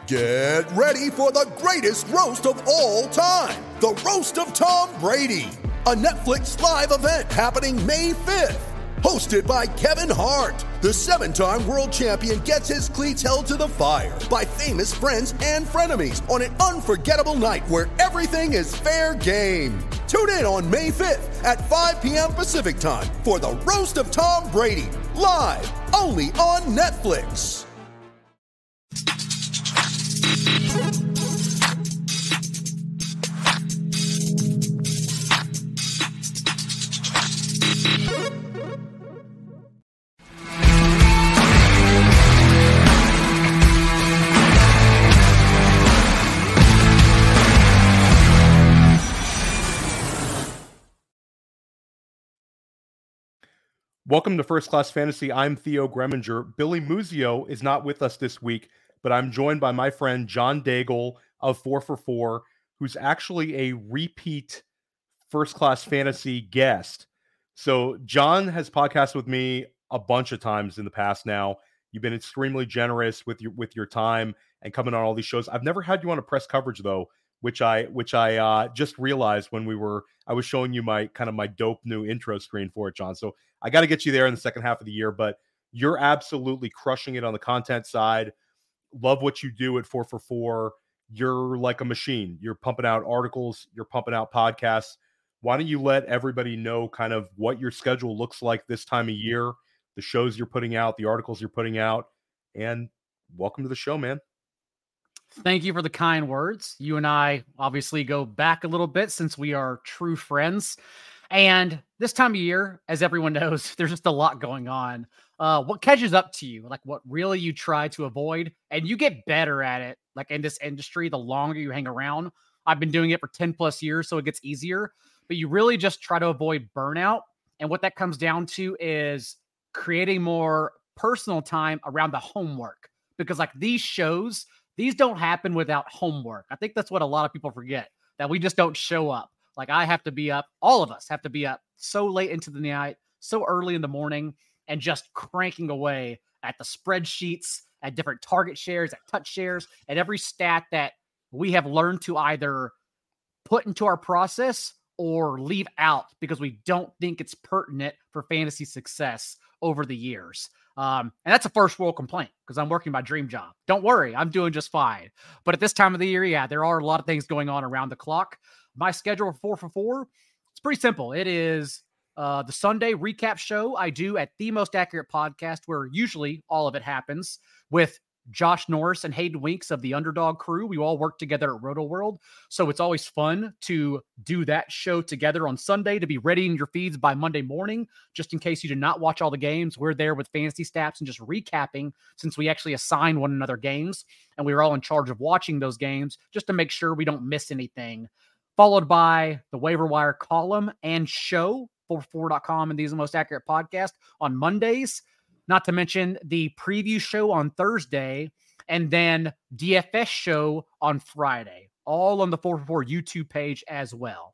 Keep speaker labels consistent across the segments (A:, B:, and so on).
A: Get ready for the greatest roast of all time, the Roast of Tom Brady, a Netflix live event happening May 5th. Hosted by Kevin Hart, the 7-time world champion gets his cleats held to the fire by famous friends and frenemies on an unforgettable night where everything is fair game. Tune in on May 5th at 5 p.m. Pacific time for the Roast of Tom Brady, live only on Netflix.
B: Welcome to First Class Fantasy. I'm Theo Greminger. Billy Muzio is not with us this week, but I'm joined by my friend John Daigle of 4 for 4, who's actually a repeat First Class Fantasy guest. So John has podcasted with me a bunch of times in the past now. You've been extremely generous with your time and coming on all these shows. I've never had you on a press coverage though, which I just realized when I was showing you my dope new intro screen for it, John. So I got to get you there in the second half of the year, but you're absolutely crushing it on the content side. Love what you do at 4 for 4. You're like a machine. You're pumping out articles. You're pumping out podcasts. Why don't you let everybody know kind of what your schedule looks like this time of year, the shows you're putting out, the articles you're putting out, and welcome to the show, man.
C: Thank you for the kind words. You and I obviously go back a little bit since we are true friends. And this time of year, as everyone knows, there's just a lot going on. What catches up to you, like what really you try to avoid, and you get better at it, like in this industry, the longer you hang around. I've been doing it for 10 plus years, so it gets easier, but you really just try to avoid burnout. And what that comes down to is creating more personal time around the homework, because like these shows, these don't happen without homework. I think that's what a lot of people forget, that we just don't show up. Like I have to be up, all of us have to be up so late into the night, so early in the morning, and just cranking away at the spreadsheets, at different target shares, at touch shares, at every stat that we have learned to either put into our process or leave out because we don't think it's pertinent for fantasy success over the years. And that's a first world complaint because I'm working my dream job. Don't worry, I'm doing just fine. But at this time of the year, yeah, there are a lot of things going on around the clock. My schedule for 4 for 4, it's pretty simple. It is the Sunday recap show I do at The Most Accurate Podcast, where usually all of it happens with Josh Norris and Hayden Winks of the Underdog crew. We all work together at Roto World. So it's always fun to do that show together on Sunday to be ready in your feeds by Monday morning. Just in case you did not watch all the games, we're there with fantasy stats and just recapping, since we actually assign one another games and we were all in charge of watching those games just to make sure we don't miss anything. Followed by the waiver wire column and show, 4for4.com and These Are the Most Accurate Podcast on Mondays. Not to mention the preview show on Thursday, and then DFS show on Friday, all on the 4 for 4 YouTube page as well.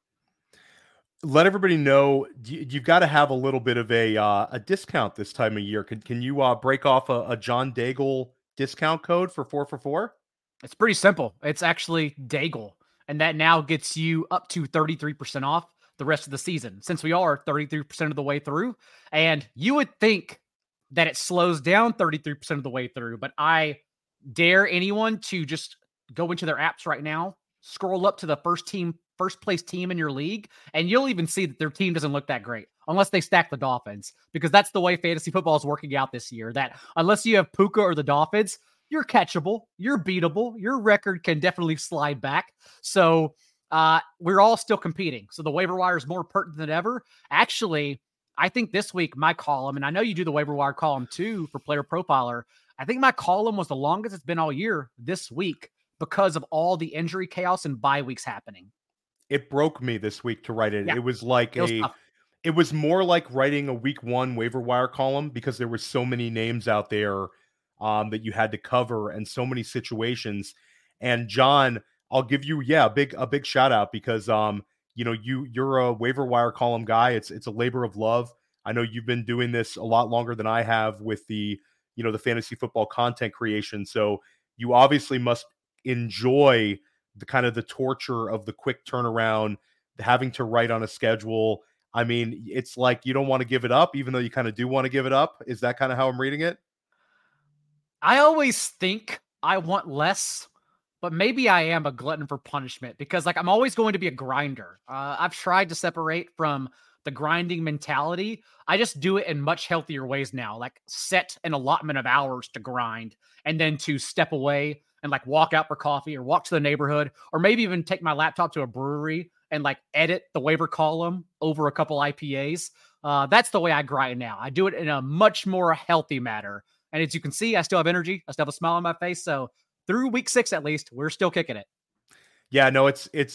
B: Let everybody know you've got to have a little bit of a discount this time of year. Can you break off a John Daigle discount code for 4 for 4?
C: It's pretty simple. It's actually Daigle, and that now gets you up to 33% off the rest of the season, since we are 33% of the way through. And you would think that it slows down 33% of the way through, but I dare anyone to just go into their apps right now, scroll up to the first place team in your league, and you'll even see that their team doesn't look that great unless they stack the Dolphins, because that's the way fantasy football is working out this year, that unless you have Puka or the Dolphins, you're catchable, you're beatable, your record can definitely slide back. So we're all still competing. So the waiver wire is more pertinent than ever. Actually, I think this week my column, and I know you do the waiver wire column too for Player Profiler, I think my column was the longest it's been all year this week because of all the injury chaos and bye weeks happening.
B: It broke me this week to write it.
C: Yeah.
B: It was like it was more like writing a week 1 waiver wire column, because there were so many names out there that you had to cover and so many situations. And John, I'll give you a big shout out, because you're a waiver wire column guy. It's a labor of love. I know you've been doing this a lot longer than I have with the fantasy football content creation. So you obviously must enjoy the kind of the torture of the quick turnaround, having to write on a schedule. I mean, it's like you don't want to give it up, even though you kind of do want to give it up. Is that kind of how I'm reading it?
C: I always think I want less, but maybe I am a glutton for punishment because like I'm always going to be a grinder. I've tried to separate from the grinding mentality. I just do it in much healthier ways now, like set an allotment of hours to grind and then to step away and like walk out for coffee or walk to the neighborhood or maybe even take my laptop to a brewery and like edit the waiver column over a couple IPAs. That's the way I grind now. I do it in a much more healthy manner. And as you can see, I still have energy. I still have a smile on my face. So through week 6, at least, we're still kicking it.
B: Yeah, no,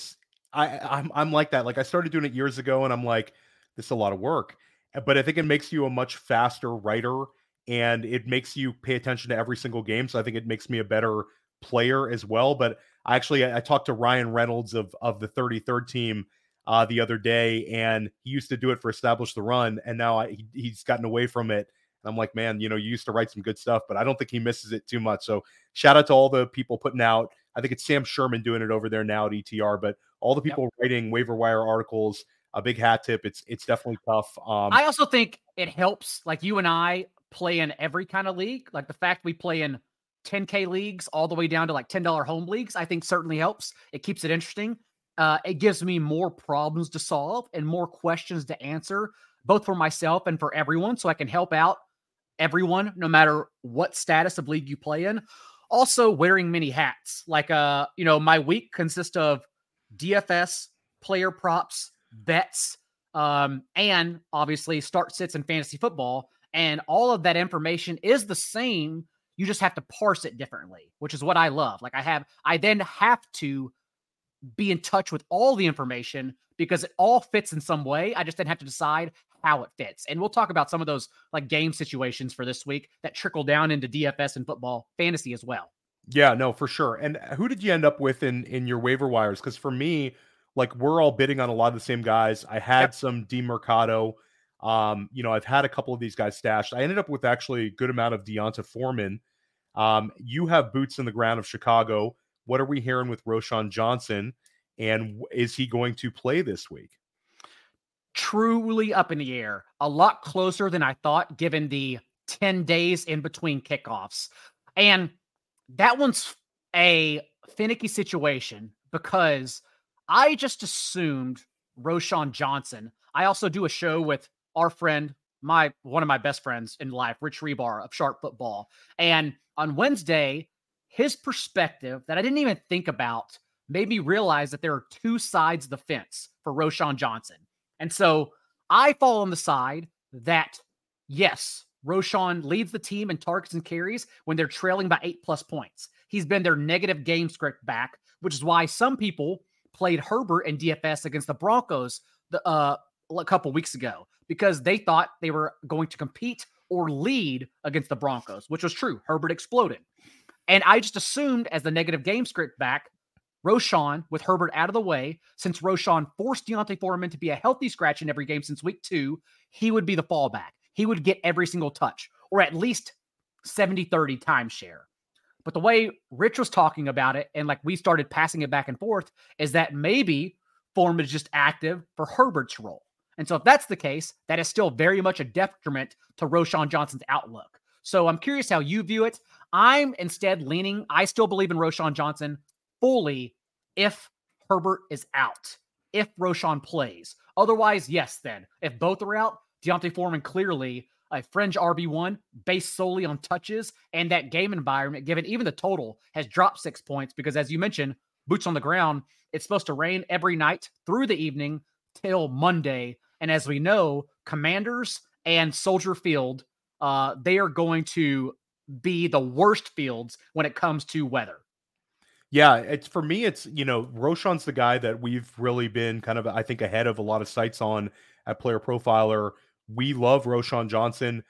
B: I'm like that. Like I started doing it years ago and I'm like, this is a lot of work, but I think it makes you a much faster writer and it makes you pay attention to every single game. So I think it makes me a better player as well. But I talked to Ryan Reynolds of the 33rd team the other day, and he used to do it for Establish the Run, and now he's gotten away from it. And I'm like, man, you used to write some good stuff, but I don't think he misses it too much. So shout out to all the people putting out. I think it's Sam Sherman doing it over there now at ETR, but all the people writing waiver wire articles. A big hat tip. It's definitely tough.
C: I also think it helps. Like you and I play in every kind of league. Like the fact we play in 10K leagues all the way down to like $10 home leagues, I think certainly helps. It keeps it interesting. It gives me more problems to solve and more questions to answer, both for myself and for everyone. So I can help out everyone, no matter what status of league you play in. Also wearing many hats. Like, my week consists of DFS, player props, bets, and obviously start sits in fantasy football. And all of that information is the same. You just have to parse it differently, which is what I love. Like I then have to be in touch with all the information because it all fits in some way. I just didn't have to decide how it fits. And we'll talk about some of those like game situations for this week that trickle down into DFS and football fantasy as well.
B: Yeah, no, for sure. And who did you end up with in your waiver wires? Because for me, like we're all bidding on a lot of the same guys. I had some DeMercado. I've had a couple of these guys stashed. I ended up with actually a good amount of Deonta Foreman. You have boots in the ground of Chicago. What are we hearing with Roschon Johnson? And is he going to play this week?
C: Truly up in the air. A lot closer than I thought, given the 10 days in between kickoffs. And that one's a finicky situation because I just assumed Roschon Johnson. I also do a show with our friend, one of my best friends in life, Rich Rebar of Sharp Football. And on Wednesday, his perspective that I didn't even think about made me realize that there are two sides of the fence for Roschon Johnson. And so I fall on the side that, yes, Roschon leads the team in targets and carries when they're trailing by 8+ points. He's been their negative game script back, which is why some people played Herbert in DFS against the Broncos a couple weeks ago because they thought they were going to compete or lead against the Broncos, which was true. Herbert exploded. And I just assumed as the negative game script back, Roschon, with Herbert out of the way, since Roschon forced Deonta Foreman to be a healthy scratch in every game since week 2, he would be the fallback. He would get every single touch, or at least 70-30 timeshare. But the way Rich was talking about it, and like we started passing it back and forth, is that maybe Foreman is just active for Herbert's role. And so if that's the case, that is still very much a detriment to Roschon Johnson's outlook. So I'm curious how you view it. I'm instead leaning, I still believe in Roschon Johnson fully if Herbert is out, if Roschon plays. Otherwise, yes, then. If both are out, Deonta Foreman clearly a fringe RB1 based solely on touches and that game environment, given even the total, has dropped 6 points because, as you mentioned, boots on the ground, it's supposed to rain every night through the evening till Monday. And as we know, Commanders and Soldier Field, they are going to be the worst fields when it comes to weather.
B: Yeah, it's for me, it's, Roschon's the guy that we've really been kind of, I think, ahead of a lot of sites on at Player Profiler. We love Roschon Johnson.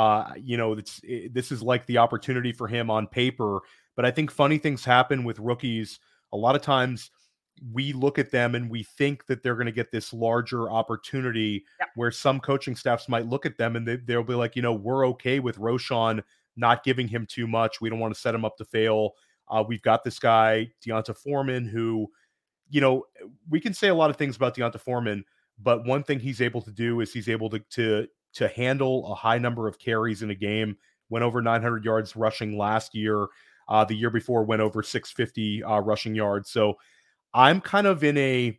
B: This is like the opportunity for him on paper, but I think funny things happen with rookies. A lot of times we look at them and we think that they're going to get this larger opportunity where some coaching staffs might look at them and they'll be like, we're okay with Roschon not giving him too much. We don't want to set him up to fail. We've got this guy, D'Onta Foreman, who, we can say a lot of things about D'Onta Foreman, but one thing he's able to do is he's able to handle a high number of carries in a game. Went over 900 yards rushing last year. The year before went over 650 rushing yards. So I'm kind of being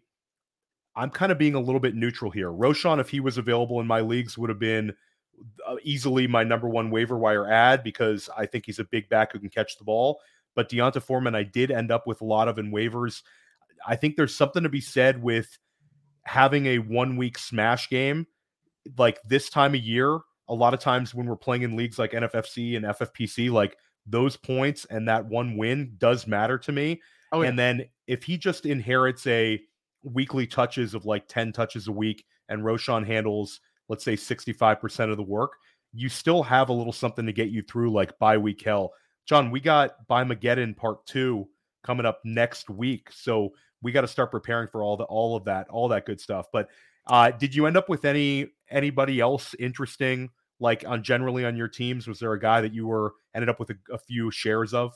B: a little bit neutral here. Roschon, if he was available in my leagues, would have been easily my number one waiver wire ad because I think he's a big back who can catch the ball. But D'Onta Foreman, I did end up with a lot of in waivers. I think there's something to be said with having a 1 week smash game like this time of year. A lot of times when we're playing in leagues like NFFC and FFPC, like those points and that one win does matter to me. Oh, yeah. And then if he just inherits a weekly touches of like 10 touches a week and Roschon handles, let's say 65% of the work, you still have a little something to get you through like bye week hell. John, we got Bye-Mageddon Part 2 coming up next week. So we got to start preparing for all of that good stuff. But did you end up with anybody else interesting, like generally on your teams? Was there a guy that you ended up with a few shares of?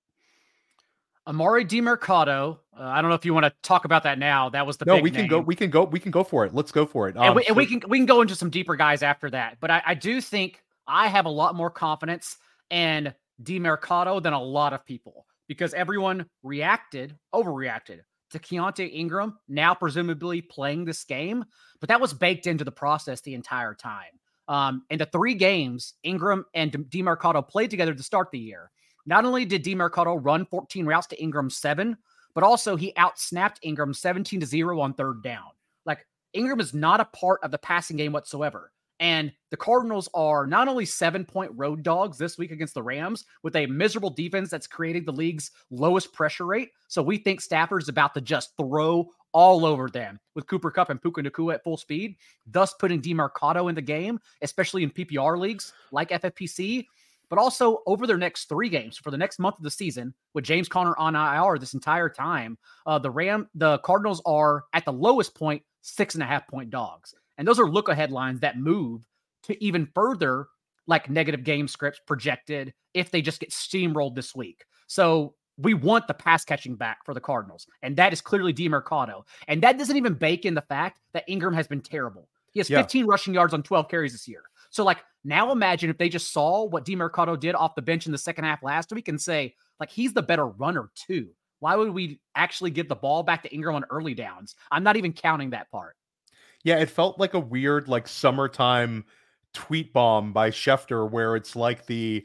C: Emari Demercado. I don't know if you want to talk about that now. That was the
B: no.
C: Big
B: We can
C: name.
B: go for it. Let's go for it.
C: And we can go into some deeper guys after that. But I do think I have a lot more confidence in Demercado than a lot of people because everyone overreacted to Keaontay Ingram now presumably playing this game, but that was baked into the process the entire time. In the 3 games Ingram and Demercado played together to start the year, not only did Demercado run 14 routes to Ingram's 7, but also he outsnapped Ingram 17-0 on 3rd down. Like, Ingram is not a part of the passing game whatsoever. And the Cardinals are not only 7-point road dogs this week against the Rams with a miserable defense that's creating the league's lowest pressure rate. So we think Stafford's about to just throw all over them with Cooper Kupp and Puka Nacua at full speed, thus putting Demercado in the game, especially in PPR leagues like FFPC, but also over their next 3 games for the next month of the season with James Conner on IR this entire time. The Cardinals are at the lowest point, 6.5-point dogs. And those are look-ahead lines that move to even further like negative game scripts projected if they just get steamrolled this week. So we want the pass catching back for the Cardinals. And that is clearly Demercado. And that doesn't even bake in the fact that Ingram has been terrible. He has 15 rushing yards on 12 carries this year. So like now imagine if they just saw what Demercado did off the bench in the second half last week and say, like, he's the better runner too. Why would we actually give the ball back to Ingram on early downs? I'm not even counting that part.
B: Yeah, it felt like a weird, like, summertime tweet bomb by Schefter where it's like the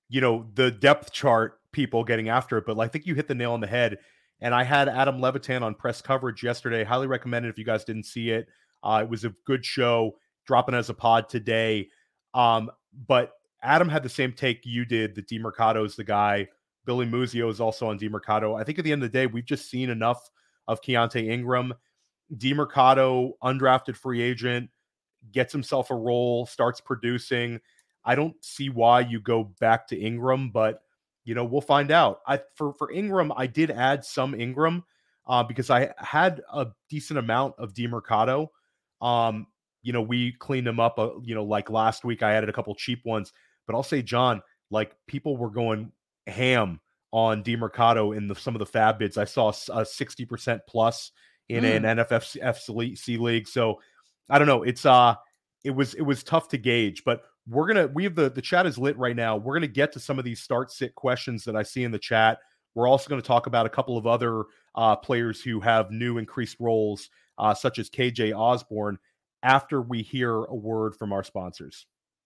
B: depth chart people getting after it. But I think you hit the nail on the head. And I had Adam Levitan on press coverage yesterday. Highly recommend it if you guys didn't see it. It was a good show, dropping as a pod today. But Adam had the same take you did, that Demercado is the guy. Billy Muzio is also on Demercado. I think at the end of the day, we've just seen enough of Keaontay Ingram. Demercado, undrafted free agent, gets himself a role, starts producing. I don't see why you go back to Ingram, but we'll find out. For Ingram, I did add some Ingram because I had a decent amount of Demercado. We cleaned him up, like last week I added a couple cheap ones, but I'll say, John, like, people were going ham on Demercado in some of the fab bids. I saw a 60% plus in an NFFC league. So I don't know. It was tough to gauge, but we have the chat is lit right now. We're going to get to some of these start sit questions that I see in the chat. We're also going to talk about a couple of other players who have new increased roles, such as KJ Osborne, after we hear a word from our sponsors.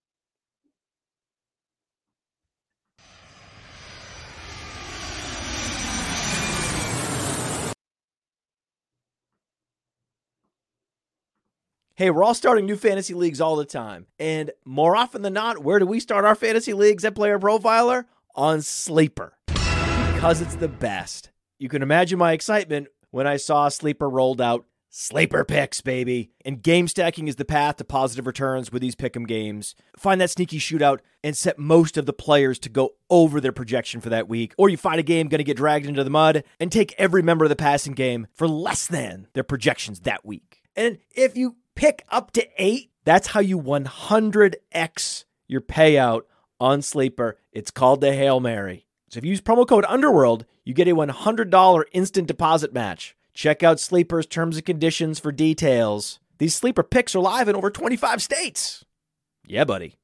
D: Hey, we're all starting new fantasy leagues all the time. And more often than not, where do we start our fantasy leagues at Player Profiler? On Sleeper. Because it's the best. You can imagine my excitement when I saw Sleeper rolled out. Sleeper picks, baby. And game stacking is the path to positive returns with these pick'em games. Find that sneaky shootout and set most of the players to go over their projection for that week. Or you find a game going to get dragged into the mud and take every member of the passing game for less than their projections that week. And if you pick up to 8, that's how you 100x your payout on Sleeper. It's called the Hail Mary. So if you use promo code Underworld, you get a $100 instant deposit match. Check out Sleeper's terms and conditions for details. These Sleeper picks are live in over 25 states. Yeah, buddy.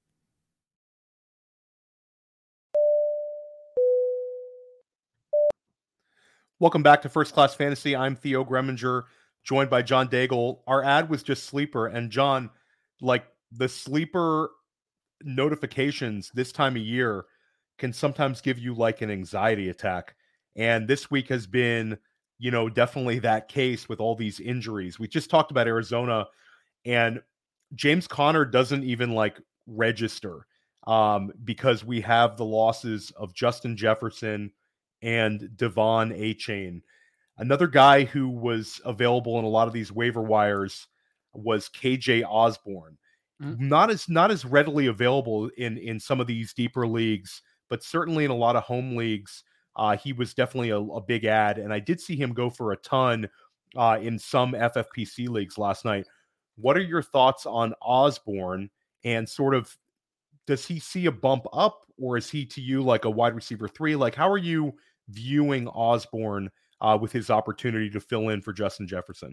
B: Welcome back to First Class Fantasy. I'm Theo Greminger, joined by John Daigle. Our ad was just Sleeper, and John, like the Sleeper notifications this time of year can sometimes give you like an anxiety attack. And this week has been, definitely that case with all these injuries. We just talked about Arizona, and James Conner doesn't even register because we have the losses of Justin Jefferson and Devon Achane. Another guy who was available in a lot of these waiver wires was KJ Osborne. Not as readily available in some of these deeper leagues, but certainly in a lot of home leagues, he was definitely a big ad. And I did see him go for a ton in some FFPC leagues last night. What are your thoughts on Osborne, and sort of, does he see a bump up, or is he to you like a wide receiver 3? Like, how are you viewing Osborne with his opportunity to fill in for Justin Jefferson?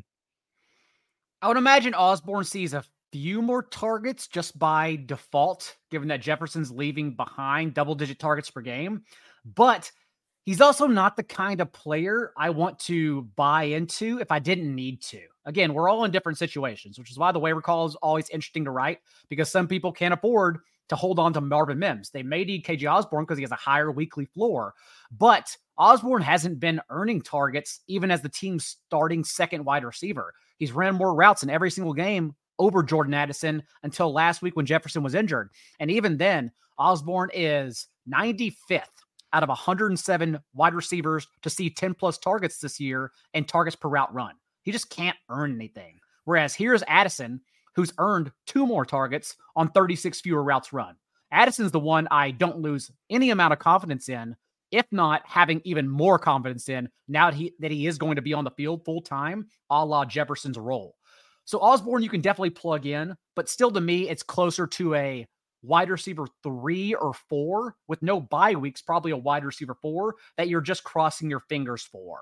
C: I would imagine Osborne sees a few more targets just by default, given that Jefferson's leaving behind double-digit targets per game. But he's also not the kind of player I want to buy into if I didn't need to. Again, we're all in different situations, which is why the waiver call is always interesting to write, because some people can't afford to hold on to Marvin Mims. They may need KJ Osborne because he has a higher weekly floor, but Osborne hasn't been earning targets even as the team's starting second wide receiver. He's ran more routes in every single game over Jordan Addison until last week when Jefferson was injured. And even then, Osborne is 95th out of 107 wide receivers to see 10 plus targets this year and targets per route run. He just can't earn anything. Whereas here's Addison, who's earned 2 more targets on 36 fewer routes run. Addison's the one I don't lose any amount of confidence in, if not having even more confidence in now that he is going to be on the field full time, a la Jefferson's role. So Osborne, you can definitely plug in, but still to me, it's closer to a wide receiver 3 or 4 with no bye weeks, probably a wide receiver 4 that you're just crossing your fingers for.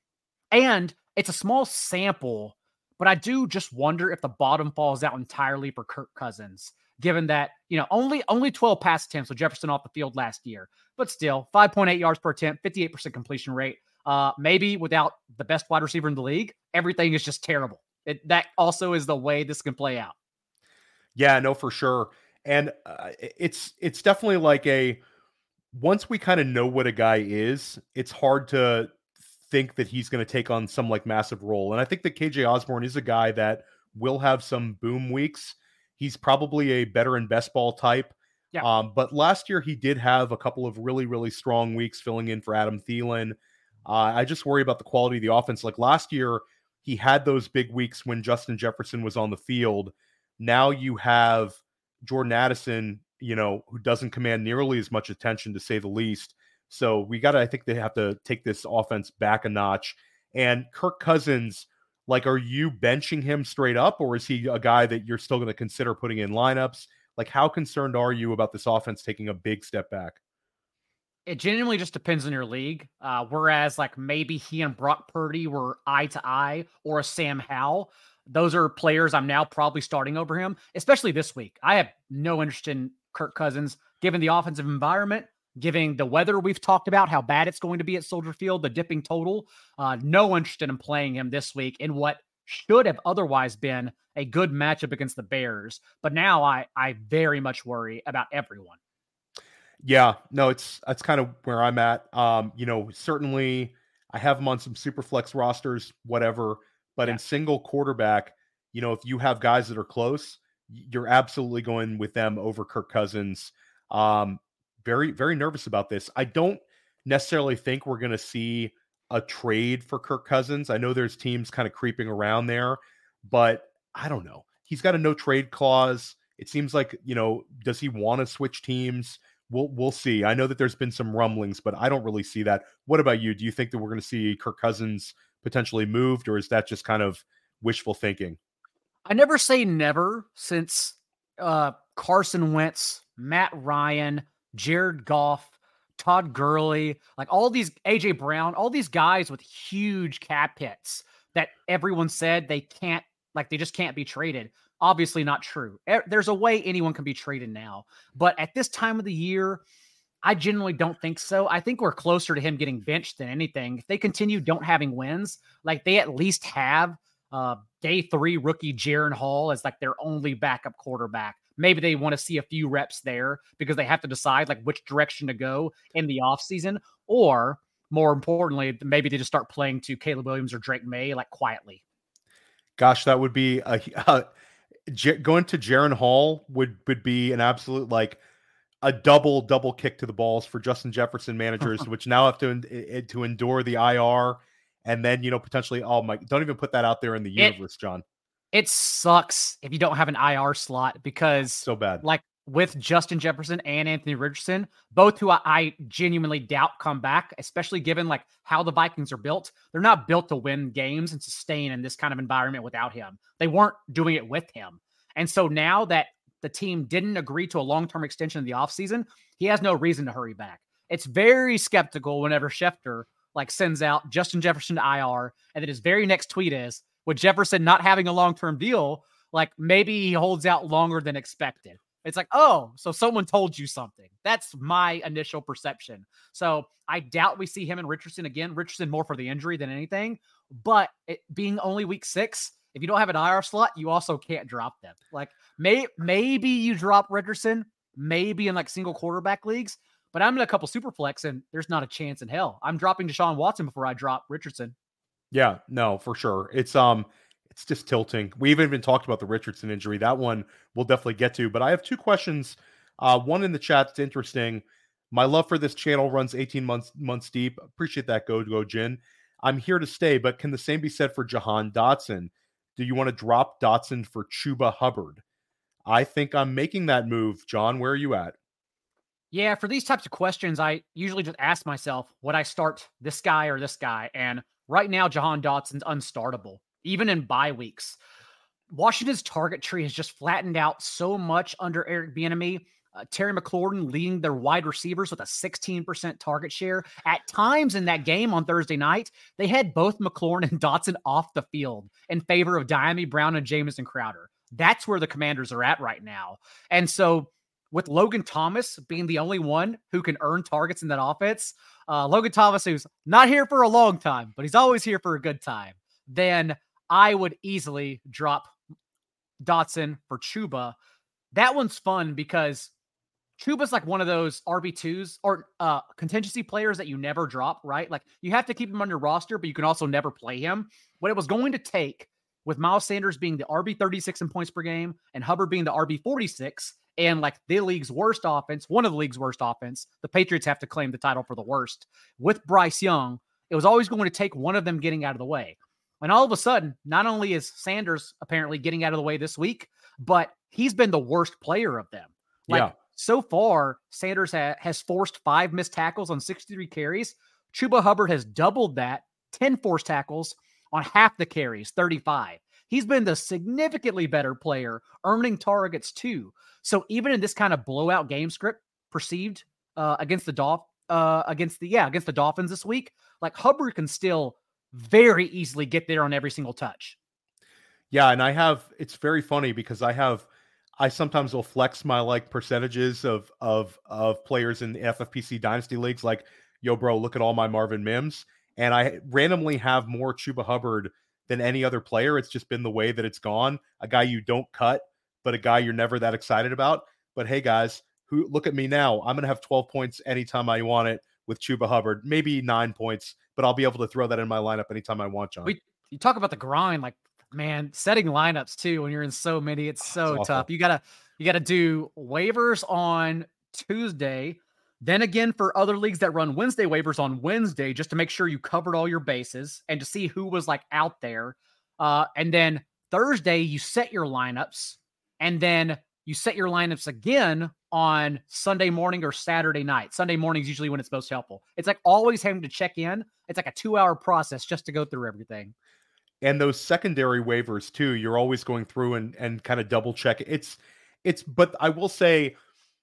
C: And it's a small sample, but I do just wonder if the bottom falls out entirely for Kirk Cousins, given that, only 12 pass attempts with Jefferson off the field last year, but still 5.8 yards per attempt, 58% completion rate. Maybe without the best wide receiver in the league, everything is just terrible. That also is the way this can play out.
B: Yeah, no, for sure. And it's definitely once we kind of know what a guy is, it's hard to think that he's going to take on some massive role. And I think that KJ Osborne is a guy that will have some boom weeks. He's probably a better in best ball type. Yeah. But last year he did have a couple of really, really strong weeks filling in for Adam Thielen. I just worry about the quality of the offense. Like last year, he had those big weeks when Justin Jefferson was on the field. Now you have Jordan Addison, who doesn't command nearly as much attention, to say the least. So I think they have to take this offense back a notch. And Kirk Cousins, are you benching him straight up, or is he a guy that you're still going to consider putting in lineups? How concerned are you about this offense taking a big step back?
C: It genuinely just depends on your league. Whereas maybe he and Brock Purdy were eye to eye, or a Sam Howell. Those are players I'm now probably starting over him, especially this week. I have no interest in Kirk Cousins, given the offensive environment, given the weather we've talked about, how bad it's going to be at Soldier Field, the dipping total. No interest in playing him this week in what should have otherwise been a good matchup against the Bears. But now I very much worry about everyone.
B: Yeah, no, that's kind of where I'm at. Certainly I have him on some super flex rosters, whatever, but in single quarterback, if you have guys that are close, you're absolutely going with them over Kirk Cousins. Very, very nervous about this. I don't necessarily think we're going to see a trade for Kirk Cousins. I know there's teams kind of creeping around there, but I don't know. He's got a no trade clause. It seems like, does he want to switch teams? We'll see. I know that there's been some rumblings, but I don't really see that. What about you? Do you think that we're going to see Kirk Cousins potentially moved, or is that just kind of wishful thinking?
C: I never say never, since Carson Wentz, Matt Ryan, Jared Goff, Todd Gurley, like all these AJ Brown, all these guys with huge cap hits that everyone said they can't, like they just can't be traded. Obviously not true. There's a way anyone can be traded now. But at this time of the year, I genuinely don't think so. I think we're closer to him getting benched than anything. If they continue don't having wins, like they at least have day 3 rookie Jaren Hall as like their only backup quarterback. Maybe they want to see a few reps there because they have to decide like which direction to go in the offseason. Or more importantly, maybe they just start playing to Caleb Williams or Drake May like quietly.
B: Gosh, that would be going to Jaren Hall would be an absolute like a double kick to the balls for Justin Jefferson managers, which now have to endure the IR and then, potentially, don't even put that out there in the universe, John.
C: It sucks if you don't have an IR slot because
B: so bad.
C: Like with Justin Jefferson and Anthony Richardson, both who I genuinely doubt come back, especially given like how the Vikings are built. They're not built to win games and sustain in this kind of environment without him. They weren't doing it with him. And so now that the team didn't agree to a long-term extension in the offseason, he has no reason to hurry back. It's very skeptical whenever Schefter like sends out Justin Jefferson to IR, and then his very next tweet is, with Jefferson not having a long-term deal, like maybe he holds out longer than expected. It's like, oh, so someone told you something. That's my initial perception. So I doubt we see him and Richardson again. Richardson more for the injury than anything, but it being only week 6, if you don't have an IR slot, you also can't drop them. Like maybe you drop Richardson, maybe in like single quarterback leagues, but I'm in a couple super flex and there's not a chance in hell. I'm dropping Deshaun Watson before I drop Richardson.
B: Yeah, no, for sure. It's just tilting. We even talked about the Richardson injury. That one we'll definitely get to, but I have 2 questions. One in the chat that's interesting. My love for this channel runs 18 months deep. Appreciate that, Go Jin. I'm here to stay, but can the same be said for Jahan Dotson? Do you want to drop Dotson for Chuba Hubbard? I think I'm making that move. John, where are you at?
C: Yeah, for these types of questions, I usually just ask myself, would I start this guy or this guy? And right now, Jahan Dotson's unstartable, even in bye weeks. Washington's target tree has just flattened out so much under Eric Bieniemy. Terry McLaurin leading their wide receivers with a 16% target share. At times in that game on Thursday night, they had both McLaurin and Dotson off the field in favor of Diami Brown and Jamison Crowder. That's where the Commanders are at right now. And so with Logan Thomas being the only one who can earn targets in that offense, Logan Thomas, who's not here for a long time, but he's always here for a good time, then I would easily drop Dotson for Chuba. That one's fun because Chuba's like one of those RB2s or contingency players that you never drop, right? Like you have to keep him on your roster, but you can also never play him. What it was going to take with Miles Sanders being the RB36 in points per game and Hubbard being the RB46 and like the league's worst offense, one of the league's worst offense, the Patriots have to claim the title for the worst. With Bryce Young, it was always going to take one of them getting out of the way. And all of a sudden, not only is Sanders apparently getting out of the way this week, but he's been the worst player of them. So far, Sanders has forced 5 missed tackles on 63 carries. Chuba Hubbard has doubled that, 10 forced tackles on half the carries, 35. He's been the significantly better player, earning targets too. So even in this kind of blowout game script perceived against the Dolphins this week, like Hubbard can still very easily get there on every single touch.
B: Yeah, and it's very funny because I sometimes will flex my like percentages of players in the FFPC dynasty leagues. Like, yo, bro, look at all my Marvin Mims. And I randomly have more Chuba Hubbard than any other player. It's just been the way that it's gone. A guy you don't cut, but a guy you're never that excited about. But hey, guys, look at me now. I'm going to have 12 points anytime I want it with Chuba Hubbard. Maybe 9 points, but I'll be able to throw that in my lineup anytime I want, John.
C: You talk about the grind, like, man, setting lineups too when you're in so many, it's so tough. You gotta do waivers on Tuesday, then again for other leagues that run Wednesday waivers on Wednesday, just to make sure you covered all your bases and to see who was like out there. And then Thursday you set your lineups, and then you set your lineups again on Sunday morning or Saturday night. Sunday morning is usually when it's most helpful. It's like always having to check in. It's like a 2-hour process just to go through everything.
B: And those secondary waivers too, you're always going through and kind of double check. But I will say,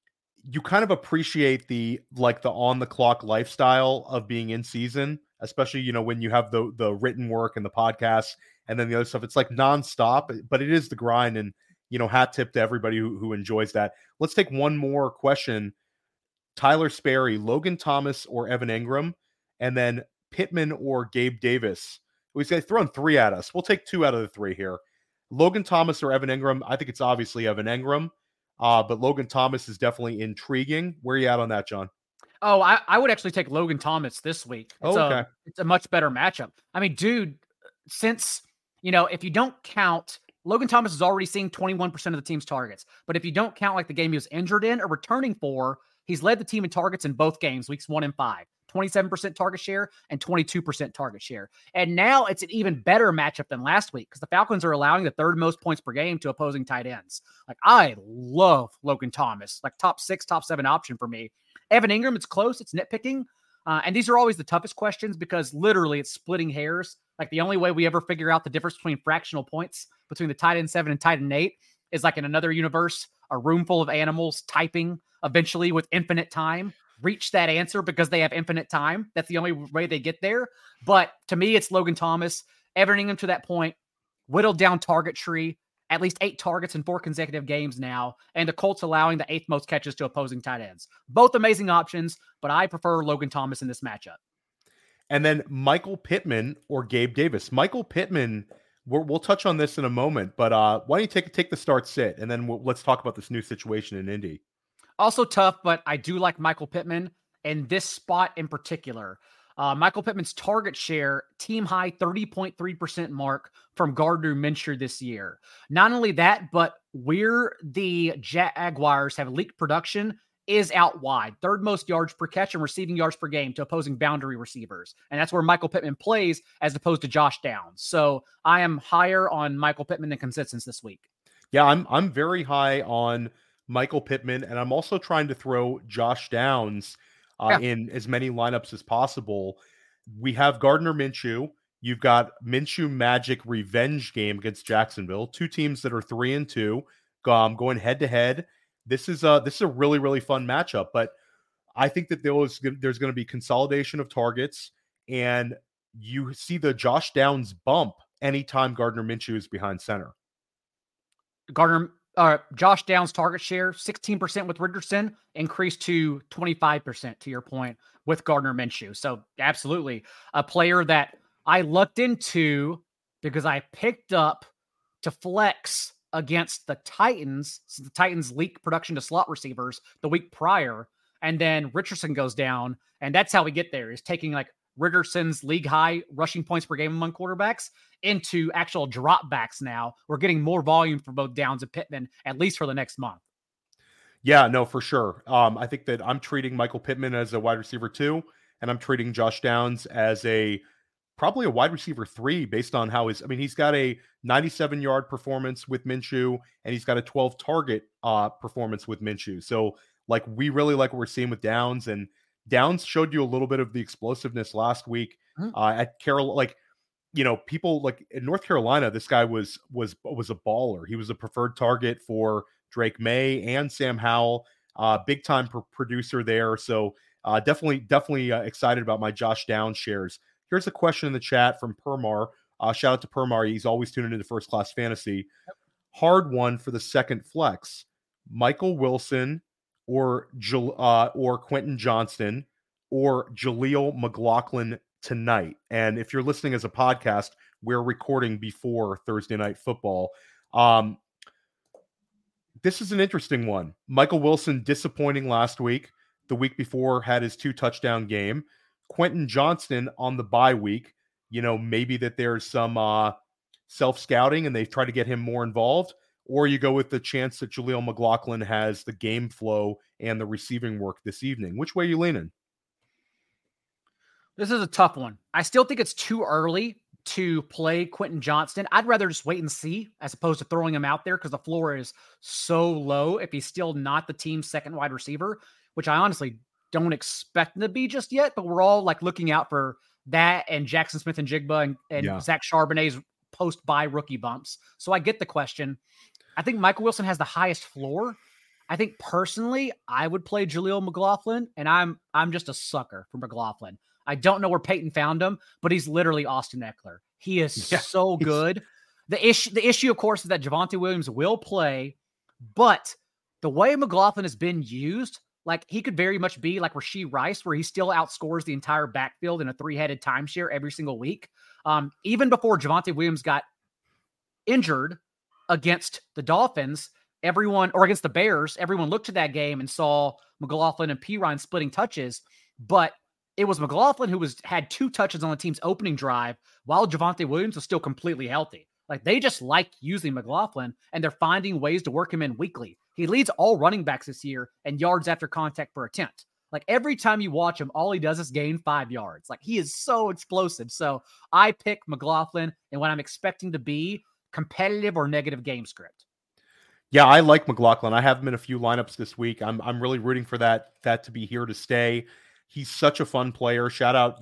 B: you kind of appreciate the on the clock lifestyle of being in season, especially, when you have the written work and the podcasts and then the other stuff. It's like nonstop, but it is the grind, and, hat tip to everybody who enjoys that. Let's take one more question. Tyler Sperry, Logan Thomas or Evan Engram, and then Pittman or Gabe Davis. We've thrown 3 at us. We'll take 2 out of the 3 here. Logan Thomas or Evan Engram. I think it's obviously Evan Engram. But Logan Thomas is definitely intriguing. Where are you at on that, John?
C: Oh, I would actually take Logan Thomas this week.
B: Okay.
C: It's a much better matchup. I mean, dude, since, if you don't count, Logan Thomas is already seeing 21% of the team's targets. But if you don't count like the game he was injured in or returning for, he's led the team in targets in both games, weeks 1 and 5. 27% target share and 22% target share. And now it's an even better matchup than last week because the Falcons are allowing the 3rd most points per game to opposing tight ends. Like, I love Logan Thomas, like top 6, top 7 option for me. Evan Engram, it's close. It's nitpicking. And these are always the toughest questions because literally it's splitting hairs. Like, the only way we ever figure out the difference between fractional points between the tight end 7 and tight end 8 is like in another universe, a room full of animals typing eventually with infinite time reach that answer because they have infinite time. That's the only way they get there. But to me, it's Logan Thomas. Evan Engram to that point, whittled down target tree, at least 8 targets in 4 consecutive games now, and the Colts allowing the 8th most catches to opposing tight ends. Both amazing options, but I prefer Logan Thomas in this matchup.
B: And then Michael Pittman or Gabe Davis. Michael Pittman, we'll touch on this in a moment, but why don't you take the start sit, and then let's talk about this new situation in Indy.
C: Also tough, but I do like Michael Pittman in this spot in particular. Michael Pittman's target share, team high 30.3% mark from Gardner Minshew this year. Not only that, but where the Jaguars have leaked production is out wide. 3rd most yards per catch and receiving yards per game to opposing boundary receivers. And that's where Michael Pittman plays as opposed to Josh Downs. So I am higher on Michael Pittman than consensus this week.
B: Yeah, I'm very high on Michael Pittman, and I'm also trying to throw Josh Downs in as many lineups as possible. We have Gardner Minshew. You've got Minshew Magic revenge game against Jacksonville. 2 teams that are 3-2, going head to head. This is a really, really fun matchup. But I think that there's going to be consolidation of targets, and you see the Josh Downs bump anytime Gardner Minshew is behind center.
C: Josh Downs' target share, 16% with Richardson, increased to 25%, to your point, with Gardner Minshew. So absolutely a player that I looked into because I picked up to flex against the Titans. So the Titans leaked production to slot receivers the week prior, and then Richardson goes down, and that's how we get there, is taking like Richardson's league high rushing points per game among quarterbacks into actual dropbacks now. We're getting more volume for both Downs and Pittman, at least for the next month.
B: Yeah, no, for sure. I think that I'm treating Michael Pittman as a wide receiver 2, and I'm treating Josh Downs as probably a wide receiver 3 based on how he's got a 97-yard performance with Minshew, and he's got a 12 target performance with Minshew. So like, we really like what we're seeing with Downs, and Downs showed you a little bit of the explosiveness last week at Carol. Like, people like in North Carolina, this guy was a baller. He was a preferred target for Drake May and Sam Howell, big time producer there. So definitely excited about my Josh Downs shares. Here's a question in the chat from Permar. Shout out to Permar. He's always tuning into First Class Fantasy. Yep. Hard one for the second flex. Michael Wilson or Quentin Johnston or Jaleel McLaughlin tonight. And if you're listening as a podcast, we're recording before Thursday Night Football. This is an interesting one. Michael Wilson disappointing last week. The week before had his 2 touchdown game. Quentin Johnston on the bye week. Maybe that there's some self-scouting and they try to get him more involved. Or you go with the chance that Jaleel McLaughlin has the game flow and the receiving work this evening. Which way are you leaning?
C: This is a tough one. I still think it's too early to play Quentin Johnston. I'd rather just wait and see as opposed to throwing him out there because the floor is so low if he's still not the team's second wide receiver, which I honestly don't expect him to be just yet, but we're all like looking out for that and Jackson Smith and Jigba and Zach Charbonnet's post-bye rookie bumps. So I get the question. I think Michael Wilson has the highest floor. I think personally, I would play Jaleel McLaughlin, and I'm just a sucker for McLaughlin. I don't know where Peyton found him, but he's literally Austin Eckler. He is so good. The issue, of course, is that Javonte Williams will play, but the way McLaughlin has been used, like he could very much be like Rashee Rice, where he still outscores the entire backfield in a 3-headed timeshare every single week. Even before Javonte Williams got injured against the Dolphins, or against the Bears, everyone looked to that game and saw McLaughlin and Perine splitting touches, but it was McLaughlin who had 2 touches on the team's opening drive while Javonte Williams was still completely healthy. Like they just like using McLaughlin, and they're finding ways to work him in weekly. He leads all running backs this year in yards after contact per attempt. Like every time you watch him, all he does is gain 5 yards. Like he is so explosive. So I pick McLaughlin and what I'm expecting to be competitive or negative game script.
B: Yeah, I like McLaughlin. I have him in a few lineups this week. I'm really rooting for that to be here to stay. He's such a fun player. Shout out,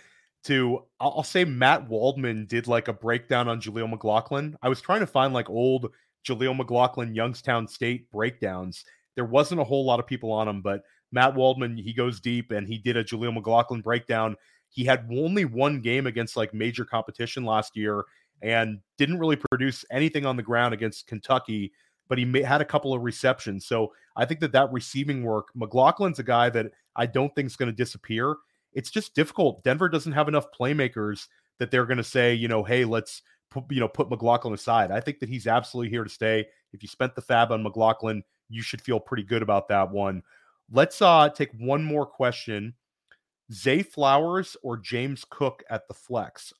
B: I'll say Matt Waldman did like a breakdown on Jaleel McLaughlin. I was trying to find like old Jaleel McLaughlin, Youngstown State breakdowns. There wasn't a whole lot of people on him, but Matt Waldman, he goes deep and he did a Jaleel McLaughlin breakdown. He had only one game against like major competition last year and didn't really produce anything on the ground against Kentucky, but he had a couple of receptions. So I think that receiving work, McLaughlin's a guy that I don't think is going to disappear. It's just difficult. Denver doesn't have enough playmakers that they're going to say, hey, let's put McLaughlin aside. I think that he's absolutely here to stay. If you spent the fab on McLaughlin, you should feel pretty good about that one. Let's take one more question. Zay Flowers or James Cook at the flex?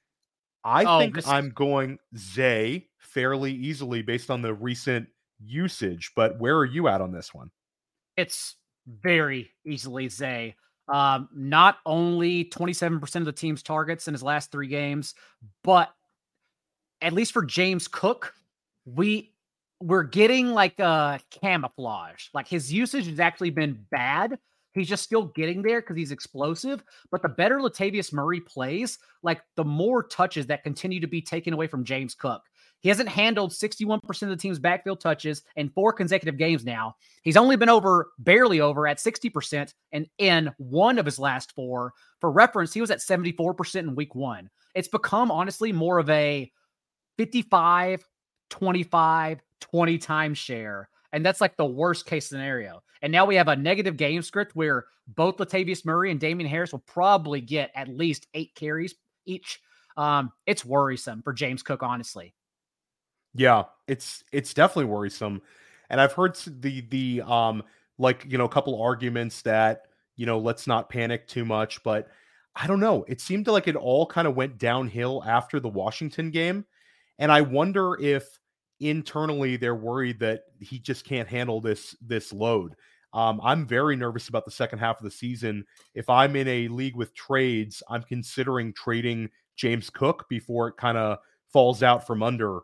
B: I'm going Zay fairly easily based on the recent usage, but where are you at on this one?
C: It's very easily Zay. Not only 27% of the team's targets in his last 3 games, but at least for James Cook, we're getting like a camouflage. Like his usage has actually been bad. He's just still getting there because he's explosive. But the better Latavius Murray plays, like the more touches that continue to be taken away from James Cook. He hasn't handled 61% of the team's backfield touches in 4 consecutive games now. He's only been barely over at 60% and in 1 of his last 4. For reference, he was at 74% in week 1. It's become honestly more of a 55, 25, 20 timeshare. And that's like the worst case scenario. And now we have a negative game script where both Latavius Murray and Damian Harris will probably get at least 8 carries each. It's worrisome for James Cook, honestly.
B: Yeah, it's definitely worrisome. And I've heard the a couple arguments that, let's not panic too much, but I don't know. It seemed like it all kind of went downhill after the Washington game. And I wonder if internally they're worried that he just can't handle this load. I'm very nervous about the second half of the season. If I'm in a league with trades, I'm considering trading James Cook before it kind of falls out from under.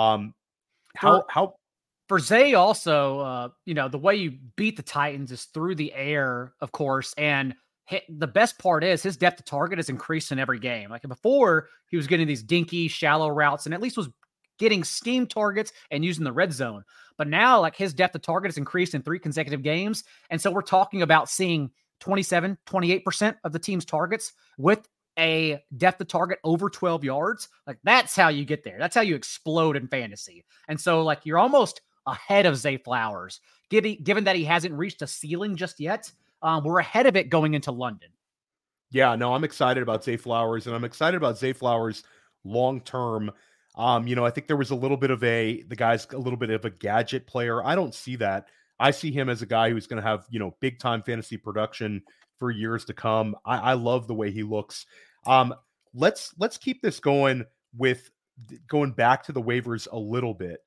C: For Zay also, the way you beat the Titans is through the air, of course, and the best part is his depth of target has increased in every game. Like before, he was getting these dinky, shallow routes and at least was getting scheme targets and using the red zone. But now, like his depth of target has increased in 3 consecutive games. And so we're talking about seeing 27, 28% of the team's targets with a depth of target over 12 yards. Like that's how you get there. That's how you explode in fantasy. And so like you're almost ahead of Zay Flowers, given that he hasn't reached a ceiling just yet. We're ahead of it going into London.
B: Yeah, no, I'm excited about Zay Flowers, and I'm excited about Zay Flowers long-term. I think there was the guy's a little bit of a gadget player. I don't see that. I see him as a guy who's going to have, big time fantasy production for years to come. I love the way he looks. Let's keep this going back to the waivers a little bit.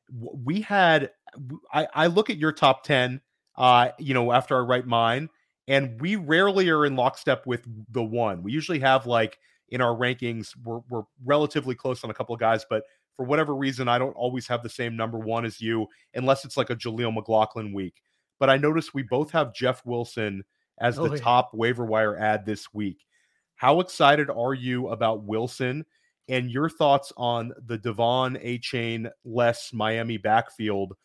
B: I look at your top 10, after I write mine, and we rarely are in lockstep with the one. We usually have in our rankings, we're relatively close on a couple of guys, but for whatever reason, I don't always have the same number 1 as you, unless it's like a Jaleel McLaughlin week. But I noticed we both have Jeff Wilson as the top waiver wire ad this week. How excited are you about Wilson and your thoughts on the Devon Achane less Miami backfield?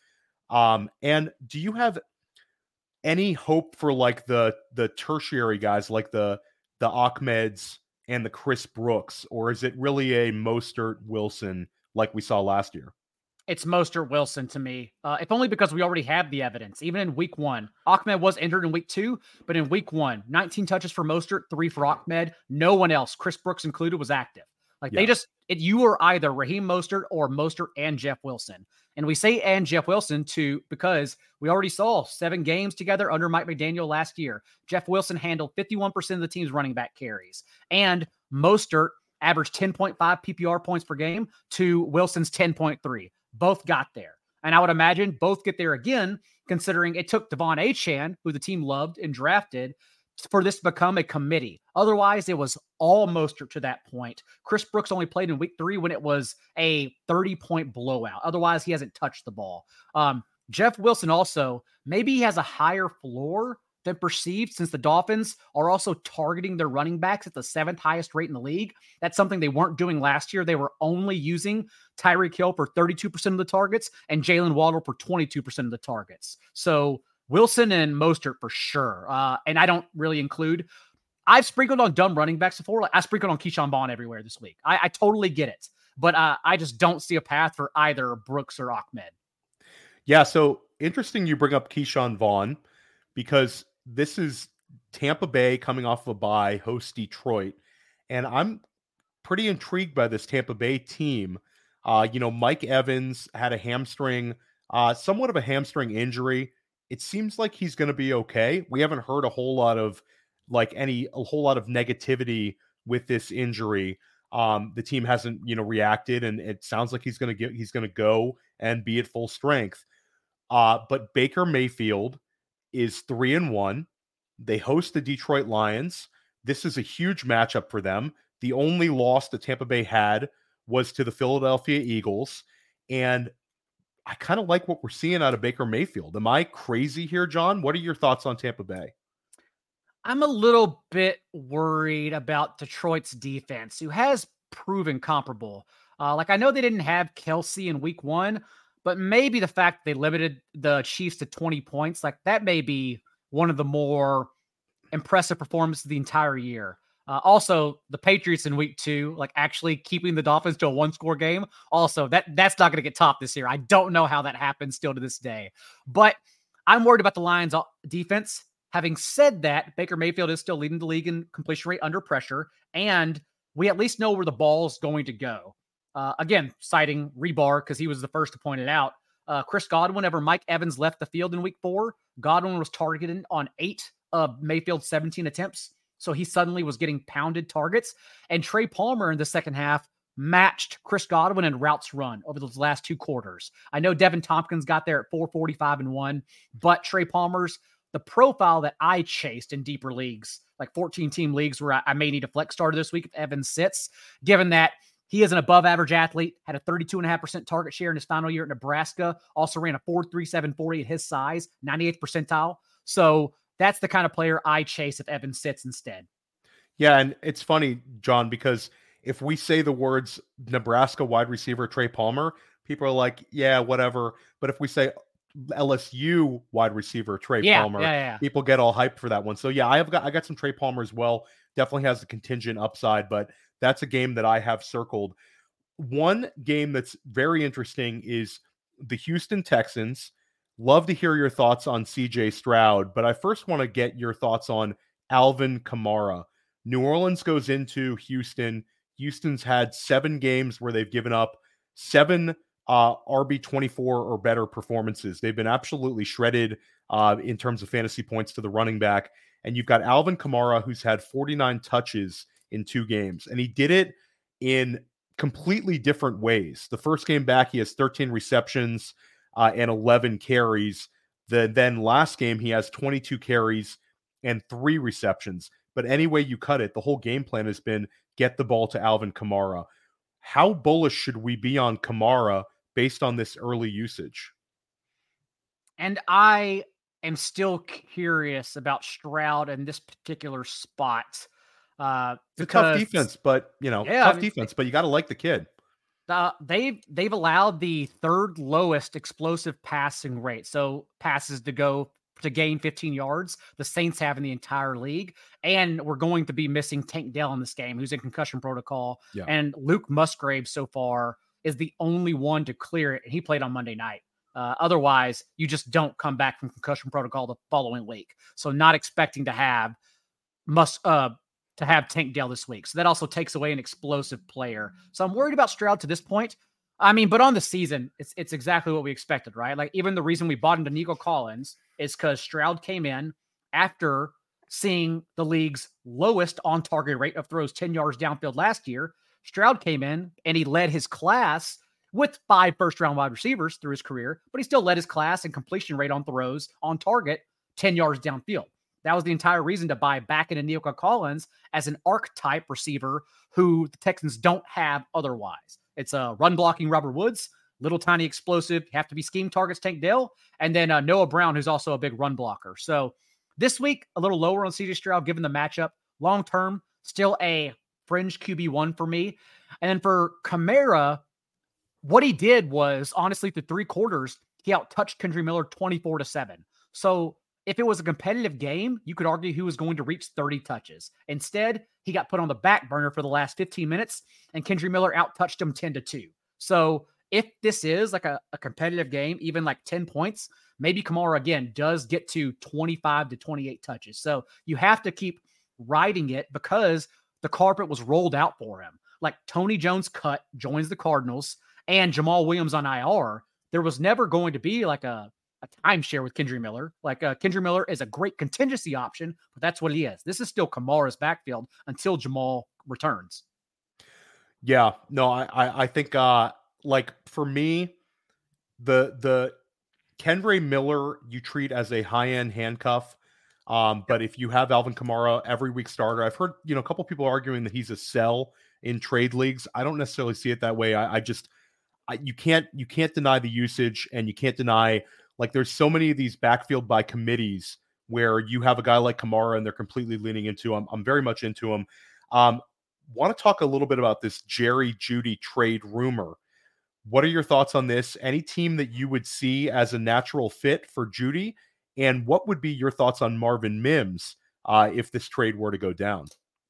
B: And do you have any hope for like the tertiary guys, like the Ahmeds and the Chris Brooks, or is it really a Mostert Wilson like we saw last year?
C: It's Mostert Wilson to me, if only because we already have the evidence. Even in week 1, Ahmed was injured in week 2, but in week 1, 19 touches for Mostert, 3 for Ahmed. No one else, Chris Brooks included, was active. Like you were either Raheem Mostert or Mostert and Jeff Wilson. And we say and Jeff Wilson because we already saw 7 games together under Mike McDaniel last year. Jeff Wilson handled 51% of the team's running back carries. And Mostert averaged 10.5 PPR points per game to Wilson's 10.3. Both got there. And I would imagine both get there again, considering it took Devon Achane, who the team loved and drafted, for this to become a committee. Otherwise, it was all Mostert to that point. Chris Brooks only played in week 3 when it was a 30-point blowout. Otherwise, he hasn't touched the ball. Jeff Wilson also, maybe he has a higher floor than perceived, since the Dolphins are also targeting their running backs at the 7th highest rate in the league. That's something they weren't doing last year. They were only using Tyreek Hill for 32% of the targets and Jalen Waddle for 22% of the targets. So Wilson and Mostert for sure. And I don't really include, I've sprinkled on dumb running backs before. Like I sprinkled on Keyshawn Vaughn everywhere this week. I totally get it, but I just don't see a path for either Brooks or Ahmed.
B: Yeah. So interesting you bring up Keyshawn Vaughn, because this is Tampa Bay coming off of a bye, host Detroit. And I'm pretty intrigued by this Tampa Bay team. Mike Evans had a hamstring, somewhat of a hamstring injury. It seems like he's going to be okay. We haven't heard a whole lot of negativity with this injury. The team hasn't, reacted, and it sounds like he's going to go and be at full strength. But Baker Mayfield is 3-1. They host the Detroit Lions. This is a huge matchup for them. The only loss that Tampa Bay had was to the Philadelphia Eagles. And I kind of like what we're seeing out of Baker Mayfield. Am I crazy here, John? What are your thoughts on Tampa Bay?
C: I'm a little bit worried about Detroit's defense, who has proven comparable. I know they didn't have Kelsey in week 1, but maybe the fact they limited the Chiefs to 20 points, that may be one of the more impressive performances of the entire year. Also, the Patriots in week 2, actually keeping the Dolphins to a 1-score game. Also, that's not going to get topped this year. I don't know how that happens still to this day. But I'm worried about the Lions' defense. Having said that, Baker Mayfield is still leading the league in completion rate under pressure, and we at least know where the ball's going to go. Again, citing Rebar because he was the first to point it out. Chris Godwin, whenever Mike Evans left the field in week 4, Godwin was targeted on 8 of Mayfield's 17 attempts. So he suddenly was getting pounded targets. And Trey Palmer in the second half matched Chris Godwin in routes run over those last 2 quarters. I know Devin Tompkins got there at 445 and 1, but Trey Palmer's, the profile that I chased in deeper leagues, like 14-team leagues where I may need a flex starter this week if Evans sits, given that he is an above-average athlete, had a 32.5% target share in his final year at Nebraska, also ran a 4.37 40 at his size, 98th percentile. So that's the kind of player I chase if Evans sits instead.
B: Yeah, and it's funny, John, because if we say the words Nebraska wide receiver Trey Palmer, people are like, yeah, whatever. But if we say LSU wide receiver Trey Palmer, people get all hyped for that one. So yeah, I got some Trey Palmer as well. Definitely has a contingent upside, but that's a game that I have circled. One game that's very interesting is the Houston Texans. Love to hear your thoughts on CJ Stroud, but I first want to get your thoughts on Alvin Kamara. New Orleans goes into Houston. Houston's had 7 games where they've given up 7 RB24 or better performances. They've been absolutely shredded in terms of fantasy points to the running back. And you've got Alvin Kamara, who's had 49 touches in 2 games. And he did it in completely different ways. The first game back, he has 13 receptions and 11 carries. Then last game, he has 22 carries and 3 receptions. But any way you cut it, the whole game plan has been get the ball to Alvin Kamara. How bullish should we be on Kamara based on this early usage?
C: And I am still curious about Stroud in this particular spot.
B: It's a tough defense, but tough defense, but you got to like the kid.
C: They've allowed the third lowest explosive passing rate. So passes to gain 15 yards, the Saints have in the entire league. And we're going to be missing Tank Dell in this game, who's in concussion protocol.
B: Yeah.
C: And Luke Musgrave so far is the only one to clear it. And he played on Monday night. Otherwise, you just don't come back from concussion protocol the following week. So not expecting to have Tank Dell this week. So that also takes away an explosive player. So I'm worried about Stroud to this point. I mean, but on the season, it's exactly what we expected, right? Like even the reason we bought into Nico Collins is because Stroud came in after seeing the league's lowest on target rate of throws 10 yards downfield last year. Stroud came in and he led his class with 5 first-round wide receivers through his career, but he still led his class in completion rate on throws on target 10 yards downfield. That was the entire reason to buy back into Nico Collins as an archetype receiver who the Texans don't have otherwise. It's a run-blocking Robert Woods, little tiny explosive, have to be scheme targets Tank Dell, and then Noah Brown, who's also a big run blocker. So this week, a little lower on CJ Stroud given the matchup. Long-term, still a fringe QB1 for me. And then for Kamara, what he did was, honestly, through 3 quarters, he out-touched Kendre Miller 24-7. So if it was a competitive game, you could argue he was going to reach 30 touches. Instead, he got put on the back burner for the last 15 minutes, and Kendre Miller out-touched him 10-2. So if this is like a competitive game, even like 10 points, maybe Kamara, again, does get to 25 to 28 touches. So you have to keep riding it because the carpet was rolled out for him. Like Tony Jones joins the Cardinals, and Jamal Williams on IR. There was never going to be like a timeshare with Kendre Miller. Like Kendre Miller is a great contingency option, but that's what he is. This is still Kamara's backfield until Jamal returns.
B: Yeah, no, I think like for me, the Kendre Miller you treat as a high-end handcuff. But if you have Alvin Kamara every week starter, I've heard, a couple people arguing that he's a sell in trade leagues. I don't necessarily see it that way. You can't deny the usage, and you can't deny, like, there's so many of these backfield by committees where you have a guy like Kamara and they're completely leaning into him. I'm very much into him. Want to talk a little bit about this Jerry Jeudy trade rumor. What are your thoughts on this? Any team that you would see as a natural fit for Jeudy? And what would be your thoughts on Marvin Mims if this trade were to go down?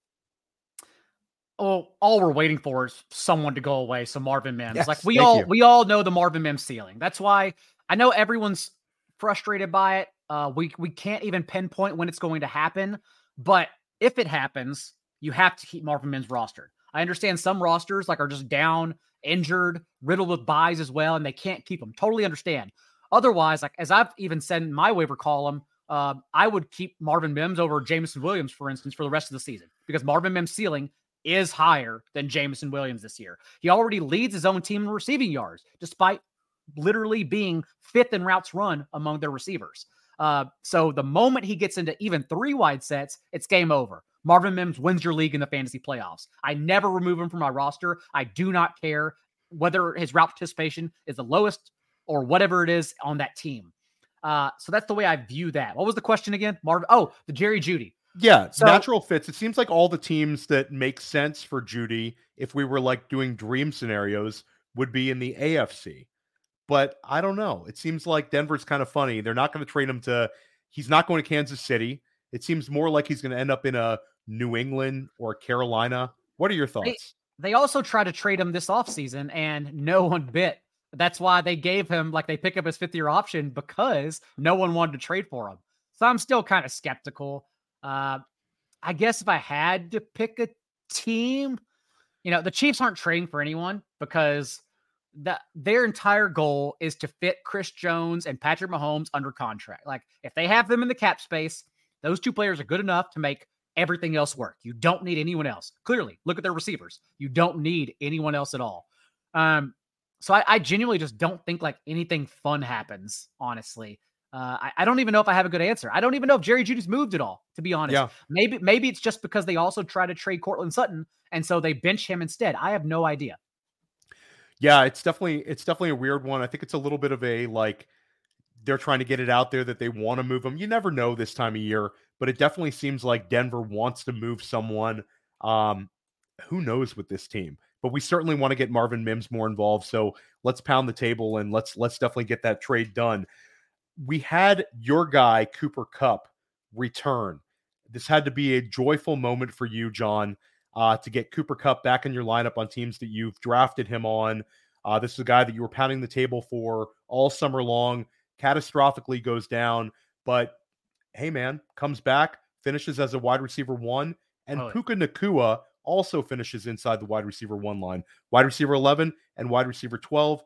C: Oh, all we're waiting for is someone to go away. So Marvin Mims,
B: yes,
C: like we all know the Marvin Mims ceiling. That's why I know everyone's frustrated by it. We can't even pinpoint when it's going to happen, but if it happens, you have to keep Marvin Mims rostered. I understand some rosters are just down, injured, riddled with buys as well, and they can't keep them. Totally understand. Otherwise, like as I've even said in my waiver column, I would keep Marvin Mims over Jameson Williams, for instance, for the rest of the season, because Marvin Mims' ceiling is higher than Jameson Williams this year. He already leads his own team in receiving yards, despite literally being 5th in routes run among their receivers. So the moment he gets into even 3 wide sets, it's game over. Marvin Mims wins your league in the fantasy playoffs. I never remove him from my roster. I do not care whether his route participation is the lowest or whatever it is on that team. So that's the way I view that. What was the question again? Marvin? Oh, the Jerry Jeudy.
B: Yeah, so, natural fits. It seems like all the teams that make sense for Jeudy, if we were like doing dream scenarios, would be in the AFC. But I don't know. It seems like Denver's kind of funny. They're not going to trade him he's not going to Kansas City. It seems more like he's going to end up in a New England or Carolina. What are your thoughts?
C: They also tried to trade him this offseason and no one bit. That's why they gave him, they pick up his 5th-year option because no one wanted to trade for him. So I'm still kind of skeptical. I guess if I had to pick a team, the Chiefs aren't trading for anyone because their entire goal is to fit Chris Jones and Patrick Mahomes under contract. Like if they have them in the cap space, those 2 players are good enough to make everything else work. You don't need anyone else. Clearly, look at their receivers. You don't need anyone else at all. So I genuinely just don't think anything fun happens, honestly. I don't even know if I have a good answer. I don't even know if Jerry Jeudy's moved at all, to be honest. Yeah. Maybe it's just because they also try to trade Courtland Sutton, and so they bench him instead. I have no idea.
B: Yeah, it's definitely a weird one. I think it's a little bit of a they're trying to get it out there that they want to move him. You never know this time of year, but it definitely seems like Denver wants to move someone. who knows with this team? But we certainly want to get Marvin Mims more involved. So let's pound the table and let's definitely get that trade done. We had your guy, Cooper Kupp, return. This had to be a joyful moment for you, John, to get Cooper Kupp back in your lineup on teams that you've drafted him on. This is a guy that you were pounding the table for all summer long, catastrophically goes down, but hey, man, comes back, finishes as a wide receiver 1, and Puka Nacua also finishes inside the wide receiver 1 line. Wide receiver 11 and wide receiver 12,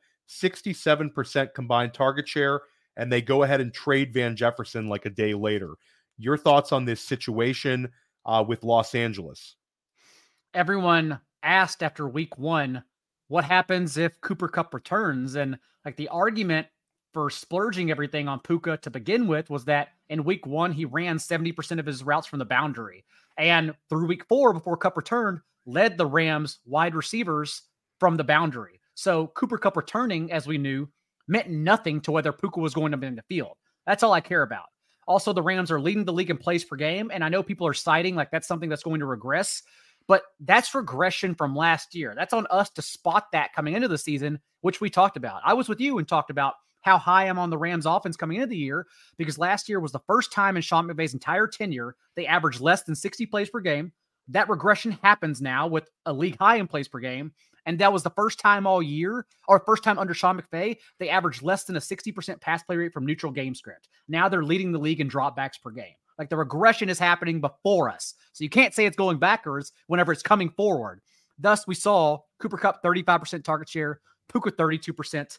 B: 67% combined target share, and they go ahead and trade Van Jefferson like a day later. Your thoughts on this situation with Los Angeles?
C: Everyone asked after week 1, what happens if Cooper Kupp returns? And like the argument for splurging everything on Puka to begin with was that in week 1, he ran 70% of his routes from the boundary. And through week 4, before Kupp returned, led the Rams wide receivers from the boundary. So Cooper Kupp returning, as we knew, meant nothing to whether Puka was going to be in the field. That's all I care about. Also, the Rams are leading the league in plays per game. And I know people are citing like that's something that's going to regress, but that's regression from last year. That's on us to spot that coming into the season, which we talked about. I was with you and talked about how high I'm on the Rams offense coming into the year, because last year was the first time in Sean McVay's entire tenure they averaged less than 60 plays per game. That regression happens now with a league high in plays per game. And that was the first time all year, or first time under Sean McVay, they averaged less than a 60% pass play rate from neutral game script. Now they're leading the league in dropbacks per game. Like the regression is happening before us. So you can't say it's going backwards whenever it's coming forward. Thus, we saw Cooper Kupp 35% target share, Puka 32%.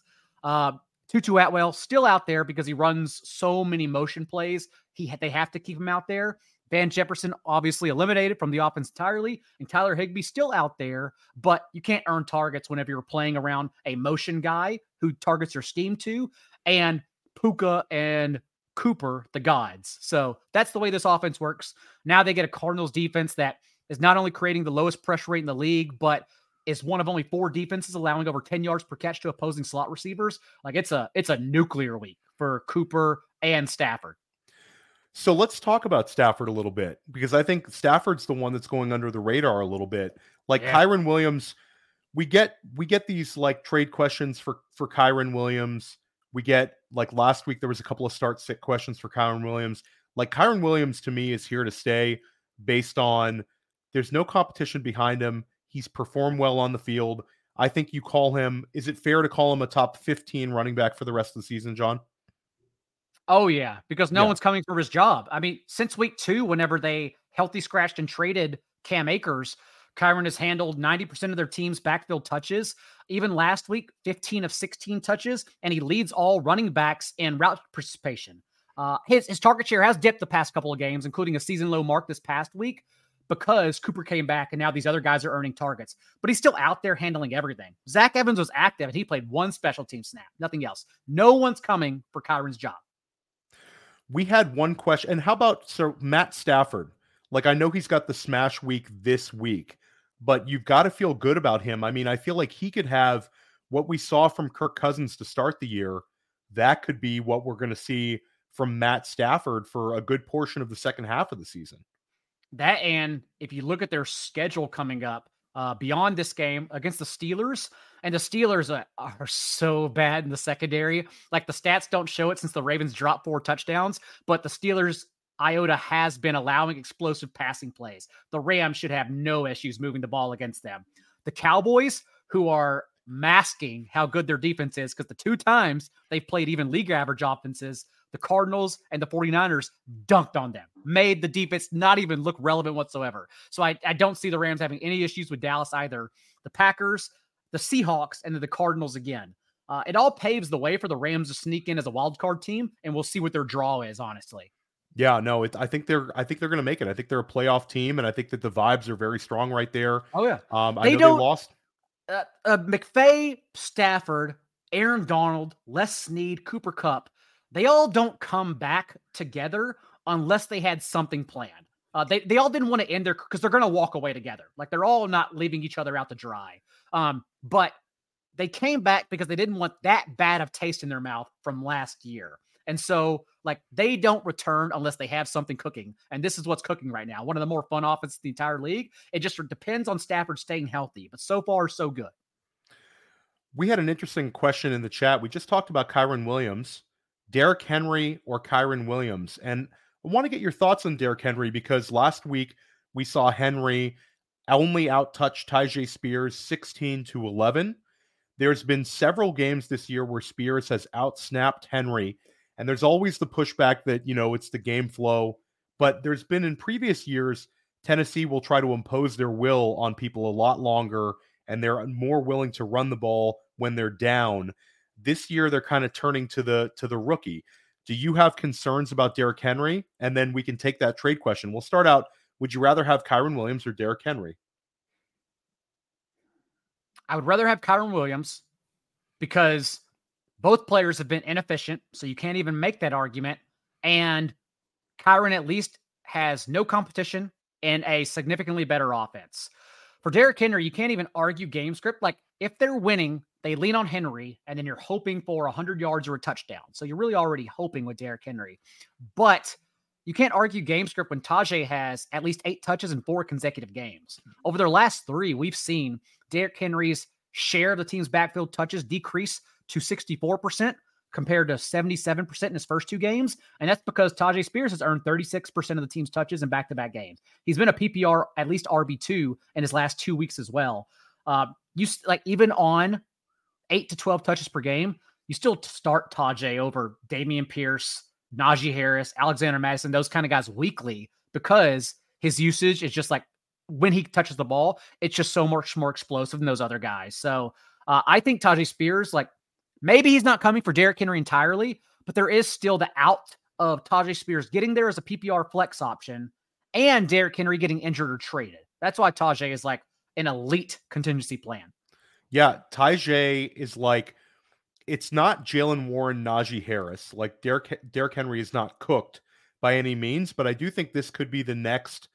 C: Tutu Atwell still out there because he runs so many motion plays. They have to keep him out there. Van Jefferson obviously eliminated from the offense entirely, and Tyler Higbee still out there, but you can't earn targets whenever you're playing around a motion guy who targets your scheme to, and Puka and Cooper, the gods. So that's the way this offense works. Now they get a Cardinals defense that is not only creating the lowest pressure rate in the league, but is one of only 4 defenses allowing over 10 yards per catch to opposing slot receivers. Like it's a nuclear week for Cooper and Stafford.
B: So let's talk about Stafford a little bit, because I think Stafford's the one that's going under the radar a little bit. Like Kyren Williams, we get these like trade questions for Kyren Williams. We get, like last week, there was a couple of start-sit questions for Kyren Williams. Like Kyren Williams to me is here to stay based on there's no competition behind him. He's performed well on the field. I think you call him, is it fair to call him a top 15 running back for the rest of the season, John?
C: Oh, yeah, because no one's coming for his job. I mean, since week 2, whenever they healthy scratched and traded Cam Akers, Kyren has handled 90% of their team's backfield touches. Even last week, 15 of 16 touches, and he leads all running backs in route participation. His target share has dipped the past couple of games, including a season low mark this past week, because Cooper came back and now these other guys are earning targets. But he's still out there handling everything. Zach Evans was active and he played 1 special team snap, nothing else. No one's coming for Kyren's job.
B: We had one question. And how about Matt Stafford? Like, I know he's got the smash week this week, but you've got to feel good about him. I mean, I feel like he could have what we saw from Kirk Cousins to start the year. That could be what we're going to see from Matt Stafford for a good portion of the second half of the season.
C: That, and if you look at their schedule coming up, beyond this game against the Steelers, and the Steelers are so bad in the secondary. Like the stats don't show it since the Ravens dropped 4 touchdowns, but the Steelers iota has been allowing explosive passing plays. The Rams should have no issues moving the ball against them. The Cowboys, who are masking how good their defense is, because the 2 times they've played even league average offenses, the Cardinals and the 49ers dunked on them, made the defense not even look relevant whatsoever. So I don't see the Rams having any issues with Dallas either. The Packers, the Seahawks, and then the Cardinals again. It all paves the way for the Rams to sneak in as a wild card team, and we'll see what their draw is, honestly.
B: Yeah, no, I think they're going to make it. I think they're a playoff team, and I think that the vibes are very strong right there.
C: Oh yeah,
B: I know they lost.
C: McVay, Stafford, Aaron Donald, Les Snead, Cooper Kupp. They all don't come back together unless they had something planned. They all didn't want to end because they're going to walk away together. Like they're all not leaving each other out to dry. But they came back because they didn't want that bad of taste in their mouth from last year. And so, like, they don't return unless they have something cooking. And this is what's cooking right now. One of the more fun offenses in the entire league. It just depends on Stafford staying healthy. But so far, so good.
B: We had an interesting question in the chat. We just talked about Kyren Williams, Derrick Henry or Kyren Williams. And I want to get your thoughts on Derrick Henry because last week we saw Henry only out-touch Tyjae Spears 16-11. There's been several games this year where Spears has outsnapped Henry, and there's always the pushback that, it's the game flow. But there's been in previous years, Tennessee will try to impose their will on people a lot longer, and they're more willing to run the ball when they're down. This year, they're kind of turning to the rookie. Do you have concerns about Derrick Henry? And then we can take that trade question. We'll start out. Would you rather have Kyren Williams or Derrick Henry?
C: I would rather have Kyren Williams because both players have been inefficient, so you can't even make that argument. And Kyren at least has no competition in a significantly better offense. For Derrick Henry, you can't even argue game script. Like, if they're winning, they lean on Henry, and then you're hoping for 100 yards or a touchdown. So you're really already hoping with Derrick Henry. But you can't argue game script when Tyjae has at least 8 touches in 4 consecutive games. Over their last 3, we've seen Derrick Henry's share of the team's backfield touches decrease to 64% compared to 77% in his first 2 games. And that's because Tyjae Spears has earned 36% of the team's touches in back-to-back games. He's been a PPR, at least RB2 in his last 2 weeks as well. Even on 8 to 12 touches per game, you still start Tyjae over Dameon Pierce, Najee Harris, Alexander Mattison, those kind of guys weekly, because his usage is just like, when he touches the ball, it's just so much more explosive than those other guys. So I think Tyjae Spears, maybe he's not coming for Derrick Henry entirely, but there is still the out of Tyjae Spears getting there as a PPR flex option and Derrick Henry getting injured or traded. That's why Tyjae is like an elite contingency plan.
B: Yeah, Tyjae is it's not Jalen Warren, Najee Harris. Like Derrick Henry is not cooked by any means, but I do think this could be the next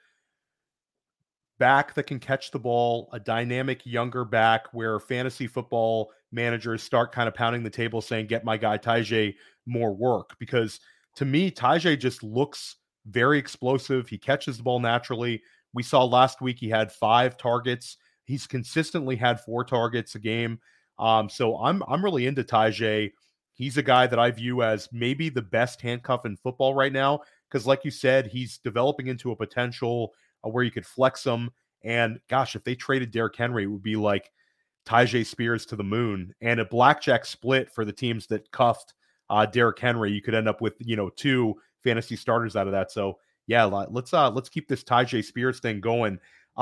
B: back that can catch the ball, a dynamic younger back where fantasy football managers start kind of pounding the table saying, get my guy Tyjae more work. Because to me, Tyjae just looks very explosive. He catches the ball naturally. We saw last week he had 5 targets. He's consistently had 4 targets a game. So I'm really into Tyjae. He's a guy that I view as maybe the best handcuff in football right now. Because like you said, he's developing into a potential where you could flex him. And gosh, if they traded Derrick Henry, it would be like Tyjae Spears to the moon. And a blackjack split for the teams that cuffed Derrick Henry. You could end up with 2 fantasy starters out of that. So yeah, let's keep this Tyjae Spears thing going.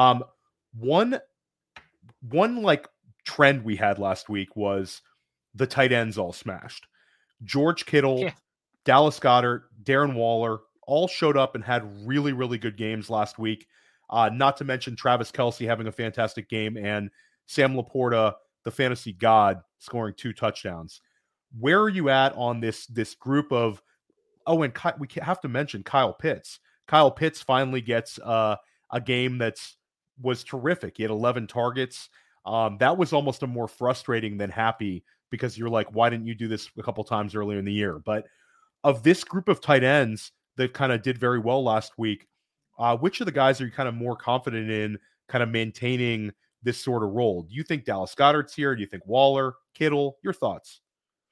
B: One trend we had last week was the tight ends all smashed. George Kittle, Dallas Goedert, Darren Waller all showed up and had really, really good games last week. Not to mention Travis Kelce having a fantastic game and Sam Laporta, the fantasy god, scoring 2 touchdowns. Where are you at on this group of? Oh, and we have to mention Kyle Pitts. Kyle Pitts finally gets a game was terrific. He had 11 targets. That was almost a more frustrating than happy because you're like, why didn't you do this a couple times earlier in the year? But of this group of tight ends that kind of did very well last week, which of the guys are you kind of more confident in kind of maintaining this sort of role? Do you think Dallas Goedert's here? Do you think Waller, Kittle? Your thoughts?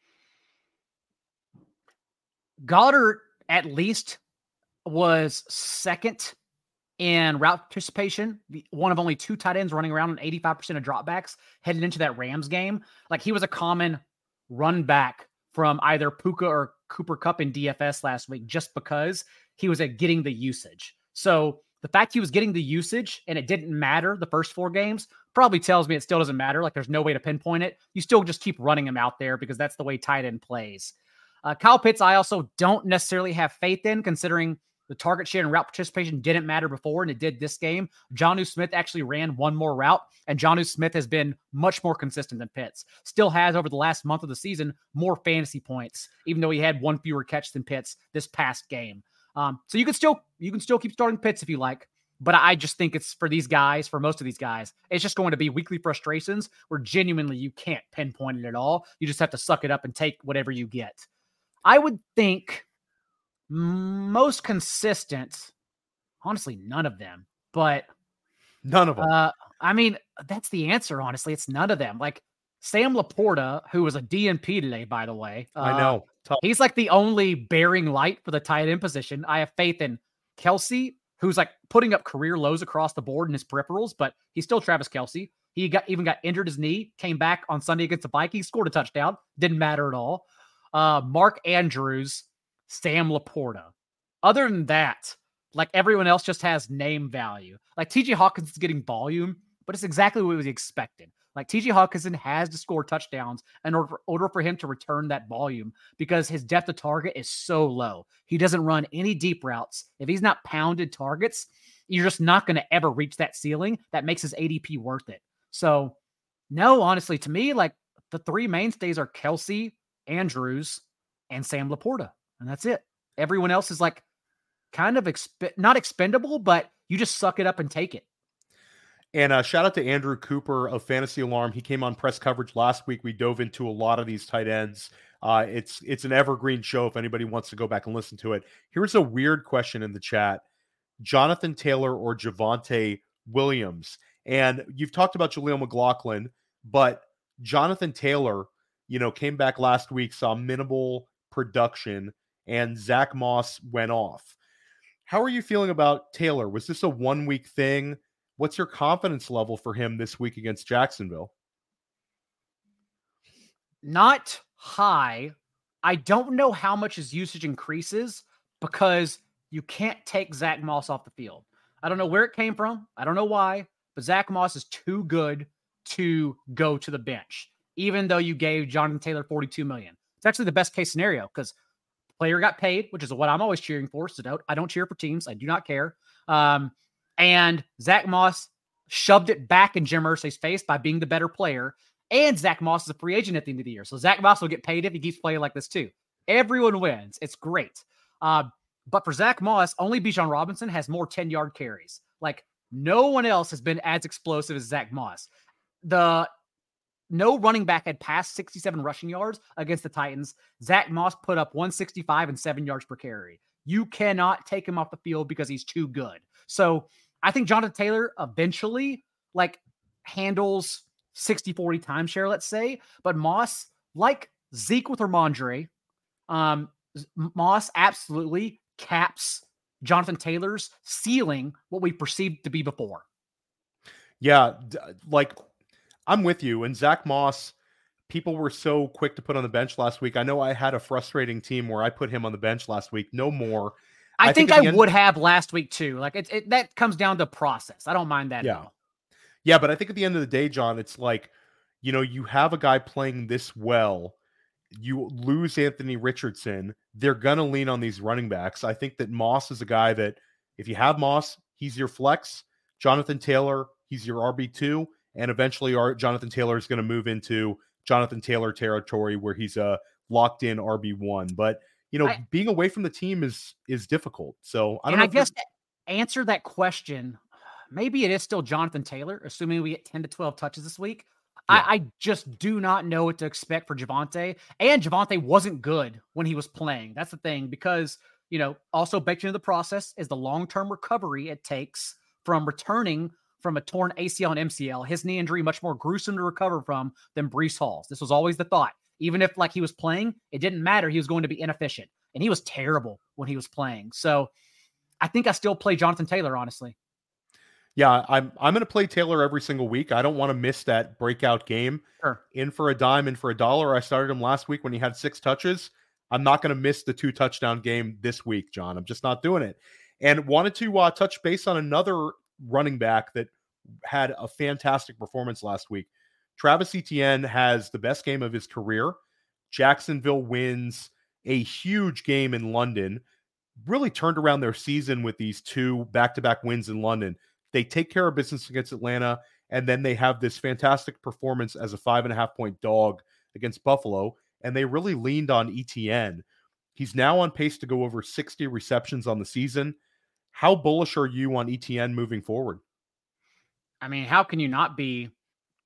C: Goedert at least was second in route participation, one of only 2 tight ends running around on 85% of dropbacks headed into that Rams game. Like, he was a common run back from either Puka or Cooper Kupp in DFS last week just because he was getting the usage. So the fact he was getting the usage and it didn't matter the first 4 games probably tells me it still doesn't matter. Like, there's no way to pinpoint it. You still just keep running him out there because that's the way tight end plays. Kyle Pitts, I also don't necessarily have faith in, considering the target share and route participation didn't matter before, and it did this game. Jonnu Smith actually ran 1 more route, and Jonnu Smith has been much more consistent than Pitts. Still has, over the last month of the season, more fantasy points, even though he had 1 fewer catch than Pitts this past game. So you can still keep starting Pitts if you like, but I just think it's for these guys, for most of these guys, it's just going to be weekly frustrations where genuinely you can't pinpoint it at all. You just have to suck it up and take whatever you get. I would think most consistent, honestly, none of them, but
B: none of them.
C: I mean, that's the answer. Honestly, it's none of them. Like Sam Laporta, who was a DNP today, by the way.
B: I know. Tough.
C: He's like the only bearing light for the tight end position. I have faith in Kelce, who's like putting up career lows across the board in his peripherals, but he's still Travis Kelce. He even got injured his knee, came back on Sunday against the Vikings, scored a touchdown. Didn't matter at all. Mark Andrews, Sam Laporta. Other than that, like everyone else just has name value. Like TJ Hawkins is getting volume, but it's exactly what was expected. Like TJ Hawkinson has to score touchdowns in order for him to return that volume because his depth of target is so low. He doesn't run any deep routes. If he's not pounded targets, you're just not going to ever reach that ceiling that makes his ADP worth it. So no, honestly, to me, like the three mainstays are Kelce, Andrews, and Sam Laporta. And that's it. Everyone else is like kind of not expendable, but you just suck it up and take it.
B: And shout out to Andrew Cooper of Fantasy Alarm. He came on press coverage last week. We dove into a lot of these tight ends. It's an evergreen show if anybody wants to go back and listen to it. Here's a weird question in the chat. Jonathan Taylor or Javonte Williams? And you've talked about Jaleel McLaughlin, but Jonathan Taylor, came back last week, saw minimal production, and Zach Moss went off. How are you feeling about Taylor? Was this a 1 week thing? What's your confidence level for him this week against Jacksonville?
C: Not high. I don't know how much his usage increases because you can't take Zach Moss off the field. I don't know where it came from. I don't know why, but Zach Moss is too good to go to the bench, even though you gave Jonathan Taylor $42 million. It's actually the best case scenario because the player got paid, which is what I'm always cheering for. So I don't cheer for teams. I do not care. And Zach Moss shoved it back in Jim Irsay's face by being the better player. And Zach Moss is a free agent at the end of the year. So Zach Moss will get paid if he keeps playing like this too. Everyone wins. It's great. But for Zach Moss, only Bijan Robinson has more 10-yard carries. Like no one else has been as explosive as Zach Moss. No running back had passed 67 rushing yards against the Titans. Zach Moss put up 165 and 7 yards per carry. You cannot take him off the field because he's too good. So I think Jonathan Taylor eventually handles 60-40 timeshare, let's say. But Moss, like Zeke with Ramondre, Moss absolutely caps Jonathan Taylor's ceiling, what we perceived to be before.
B: Yeah, I'm with you. And Zach Moss, people were so quick to put on the bench last week. I know I had a frustrating team where I put him on the bench last week. No more.
C: I think I would have last week too. Like that comes down to process. I don't mind that at all.
B: Yeah, but I think at the end of the day, John, it's like, you have a guy playing this well. You lose Anthony Richardson. They're going to lean on these running backs. I think that Moss is a guy that if you have Moss, he's your flex. Jonathan Taylor, he's your RB2. And eventually Jonathan Taylor is going to move into Jonathan Taylor territory where he's a locked in RB1. But being away from the team is difficult. So I guess
C: to answer that question, maybe it is still Jonathan Taylor, assuming we get 10 to 12 touches this week. Yeah. I just do not know what to expect for Javonte. And Javonte wasn't good when he was playing. That's the thing, because, also baked into the process is the long-term recovery it takes from returning from a torn ACL and MCL. His knee injury, much more gruesome to recover from than Breece Hall's. This was always the thought. Even if he was playing, it didn't matter. He was going to be inefficient. And he was terrible when he was playing. So I think I still play Jonathan Taylor, honestly.
B: Yeah, I'm going to play Taylor every single week. I don't want to miss that breakout game.
C: Sure.
B: In for a dime, in for a dollar. I started him last week when he had 6 touches. I'm not going to miss the 2 touchdown game this week, John. I'm just not doing it. And wanted to touch base on another running back that had a fantastic performance last week. Travis Etienne has the best game of his career. Jacksonville wins a huge game in London. Really turned around their season with these 2 back-to-back wins in London. They take care of business against Atlanta, and then they have this fantastic performance as a 5.5-point dog against Buffalo, and they really leaned on Etienne. He's now on pace to go over 60 receptions on the season. How bullish are you on Etienne moving forward?
C: I mean, how can you not be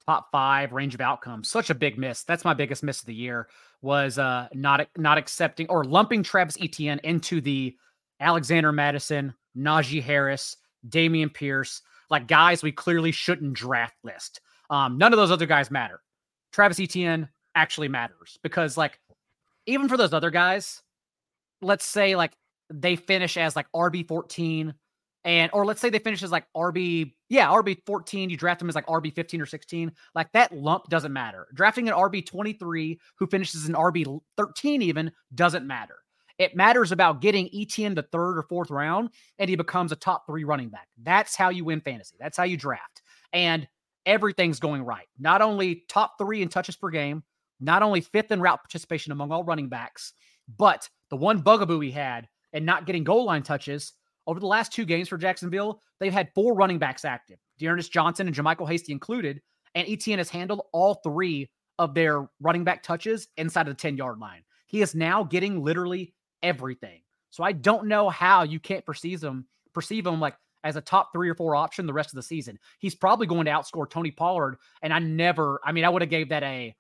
C: top 5 range of outcomes. Such a big miss. That's my biggest miss of the year, was not accepting or lumping Travis Etienne into the Alexander Mattison, Najee Harris, Damian Pierce, like guys we clearly shouldn't draft list. None of those other guys matter. Travis Etienne actually matters because, like, even for those other guys, let's say like they finish as like RB 14, or let's say they finish as like RB 14. You draft them as like RB 15 or 16. Like that lump doesn't matter. Drafting an RB 23 who finishes in RB 13 even doesn't matter. It matters about getting Etienne the 3rd or 4th round, and he becomes a top 3 running back. That's how you win fantasy. That's how you draft. And everything's going right. Not only top 3 in touches per game, not only 5th in route participation among all running backs, but the one bugaboo he had and not getting goal line touches over the last 2 games for Jacksonville, they've had 4 running backs active, Dearness Johnson and JaMychal Hasty included, and Etienne has handled all 3 of their running back touches inside of the 10-yard line. He is now getting literally everything. So I don't know how you can't perceive him like as a top 3 or 4 option the rest of the season. He's probably going to outscore Tony Pollard, and I would have gave that a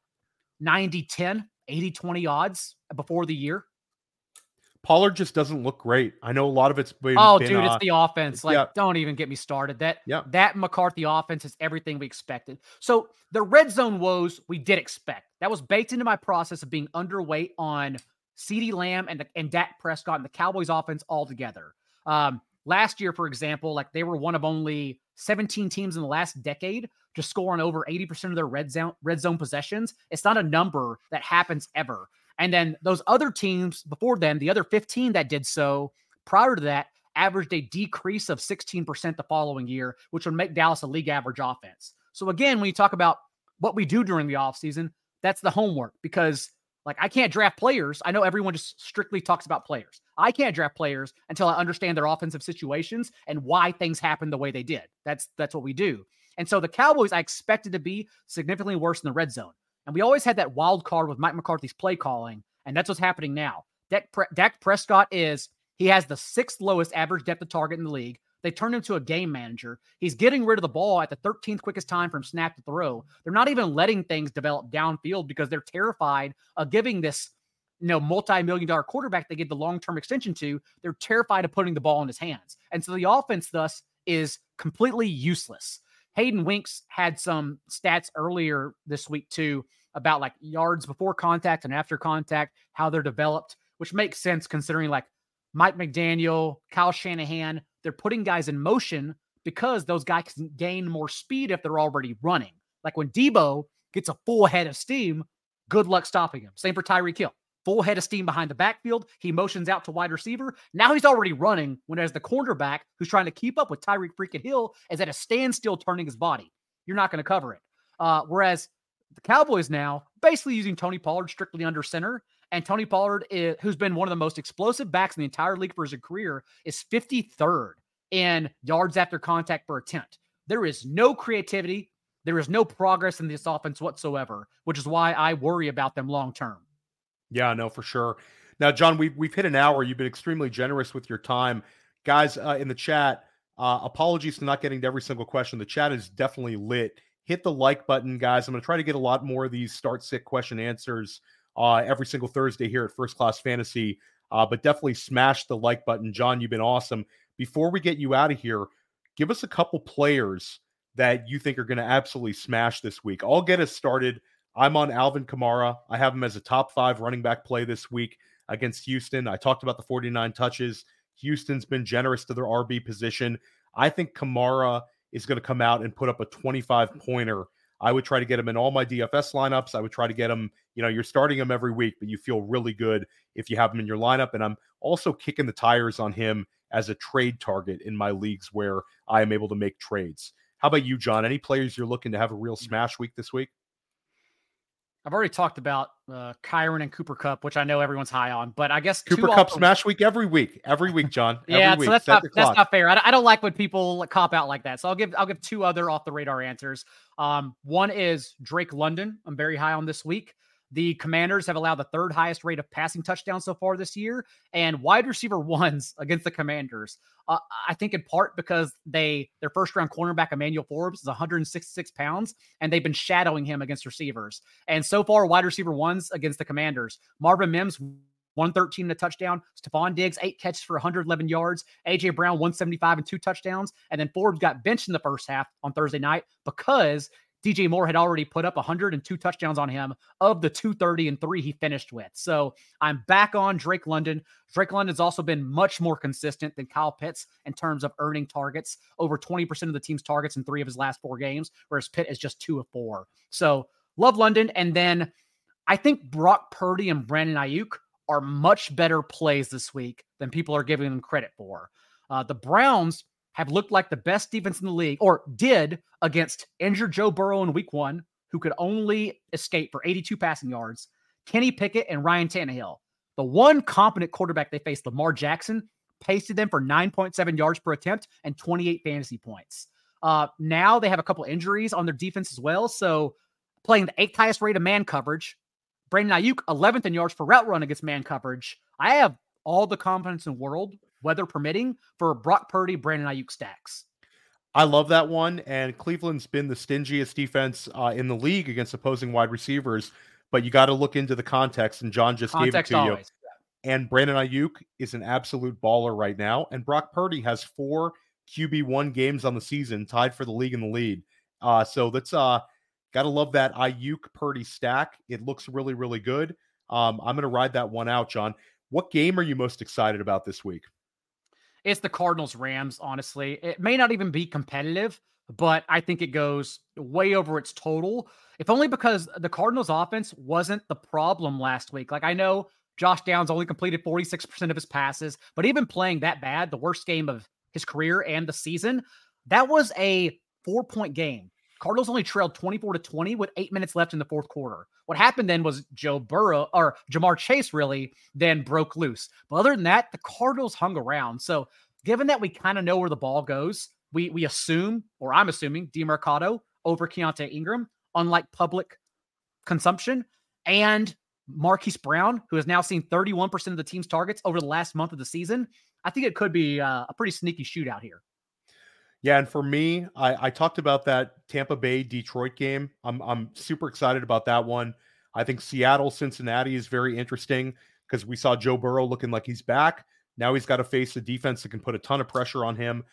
C: 90-10, 80-20 odds before the year.
B: Pollard just doesn't look great. I know a lot of it's been.
C: It's the offense. Like, don't even get me started. That McCarthy offense is everything we expected. So the red zone woes we did expect. That was baked into my process of being underweight on CeeDee Lamb and Dak Prescott and the Cowboys offense altogether. Last year, for example, like they were one of only 17 teams in the last decade to score on over 80% of their red zone possessions. It's not a number that happens ever. And then those other teams before them, the other 15 that did so prior to that, averaged a decrease of 16% the following year, which would make Dallas a league average offense. So again, when you talk about what we do during the offseason, that's the homework, because like I can't draft players. I know everyone just strictly talks about players. I can't draft players until I understand their offensive situations and why things happen the way they did. That's what we do. And so the Cowboys I expected to be significantly worse in the red zone. And we always had that wild card with Mike McCarthy's play calling, and that's what's happening now. Dak Prescott he has the 6th lowest average depth of target in the league. They turned him to a game manager. He's getting rid of the ball at the 13th quickest time from snap to throw. They're not even letting things develop downfield because they're terrified of giving this, multi-million-dollar quarterback they give the long-term extension to. They're terrified of putting the ball in his hands. And so the offense thus is completely useless. Hayden Winks had some stats earlier this week too about like yards before contact and after contact, how they're developed, which makes sense considering like Mike McDaniel, Kyle Shanahan, they're putting guys in motion because those guys can gain more speed if they're already running. Like when Debo gets a full head of steam, good luck stopping him. Same for Tyreek Hill. Full head of steam behind the backfield. He motions out to wide receiver. Now he's already running, when as the cornerback who's trying to keep up with Tyreek freaking Hill is at a standstill turning his body. You're not going to cover it. Whereas the Cowboys now basically using Tony Pollard strictly under center. And Tony Pollard, who's been one of the most explosive backs in the entire league for his career, is 53rd in yards after contact per attempt. There is no creativity. There is no progress in this offense whatsoever, which is why I worry about them long term.
B: Yeah, no, for sure. Now, John, we've hit an hour. You've been extremely generous with your time. Guys in the chat, apologies for not getting to every single question. The chat is definitely lit. Hit the like button, guys. I'm going to try to get a lot more of these start-sit question answers every single Thursday here at First Class Fantasy, but definitely smash the like button. John, you've been awesome. Before we get you out of here, give us a couple players that you think are going to absolutely smash this week. I'll get us started. I'm on Alvin Kamara. I have him as a top 5 running back play this week against Houston. I talked about the 49 touches. Houston's been generous to their RB position. I think Kamara is going to come out and put up a 25-pointer. I would try to get him in all my DFS lineups. I would try to get him, you're starting him every week, but you feel really good if you have him in your lineup. And I'm also kicking the tires on him as a trade target in my leagues where I am able to make trades. How about you, John? Any players you're looking to have a real smash week this week?
C: I've already talked about Kyron and Cooper Kupp, which I know everyone's high on, but I guess
B: Cooper Kupp smash week every week, John.
C: Yeah,
B: week.
C: So that's not fair. I don't like when people cop out like that. So I'll give 2 other off the radar answers. One is Drake London. I'm very high on this week. The Commanders have allowed the third highest rate of passing touchdowns so far this year, and wide receiver ones against the Commanders. I think in part because their first round cornerback, Emmanuel Forbes, is 166 pounds, and they've been shadowing him against receivers. And so far, wide receiver ones against the Commanders, Marvin Mims, 113 and a touchdown. Stephon Diggs, 8 catches for 111 yards. A.J. Brown, 175 and 2 touchdowns. And then Forbes got benched in the first half on Thursday night because DJ Moore had already put up 102 touchdowns on him of the 230 and 3 he finished with. So I'm back on Drake London. Drake London's also been much more consistent than Kyle Pitts in terms of earning targets, over 20% of the team's targets in 3 of his last 4 games, whereas Pitt is just 2 of 4. So love London. And then I think Brock Purdy and Brandon Ayuk are much better plays this week than people are giving them credit for. The Browns have looked like the best defense in the league, or did against injured Joe Burrow in week 1, who could only escape for 82 passing yards, Kenny Pickett and Ryan Tannehill. The one competent quarterback they faced, Lamar Jackson, pasted them for 9.7 yards per attempt and 28 fantasy points. Now they have a couple injuries on their defense as well. So playing the 8th highest rate of man coverage, Brandon Ayuk, 11th in yards per route run against man coverage. I have all the confidence in the world, weather permitting, for Brock Purdy, Brandon Ayuk stacks.
B: I love that one. And Cleveland's been the stingiest defense in the league against opposing wide receivers. But you got to look into the context, and John just gave it to you. And Brandon Ayuk is an absolute baller right now. And Brock Purdy has 4 QB1 games on the season, tied for the league in the lead. So that's got to love that Ayuk Purdy stack. It looks really, really good. I'm going to ride that one out, John. What game are you most excited about this week?
C: It's the Cardinals-Rams, honestly. It may not even be competitive, but I think it goes way over its total, if only because the Cardinals' offense wasn't the problem last week. Like, I know Josh Downs only completed 46% of his passes, but even playing that bad, the worst game of his career and the season, that was a 4-point game. Cardinals only trailed 24-20 with 8 minutes left in the fourth quarter. What happened then was Joe Burrow, or Jamar Chase really, then broke loose. But other than that, the Cardinals hung around. So given that we kind of know where the ball goes, we assume, or I'm assuming, DeMarcado over Keontae Ingram, unlike public consumption, and Marquise Brown, who has now seen 31% of the team's targets over the last month of the season. I think it could be a pretty sneaky shootout here.
B: Yeah, and for me, I talked about that Tampa Bay Detroit game. I'm super excited about that one. I think Seattle Cincinnati is very interesting because we saw Joe Burrow looking like he's back. Now he's got to face a defense that can put a ton of pressure on him.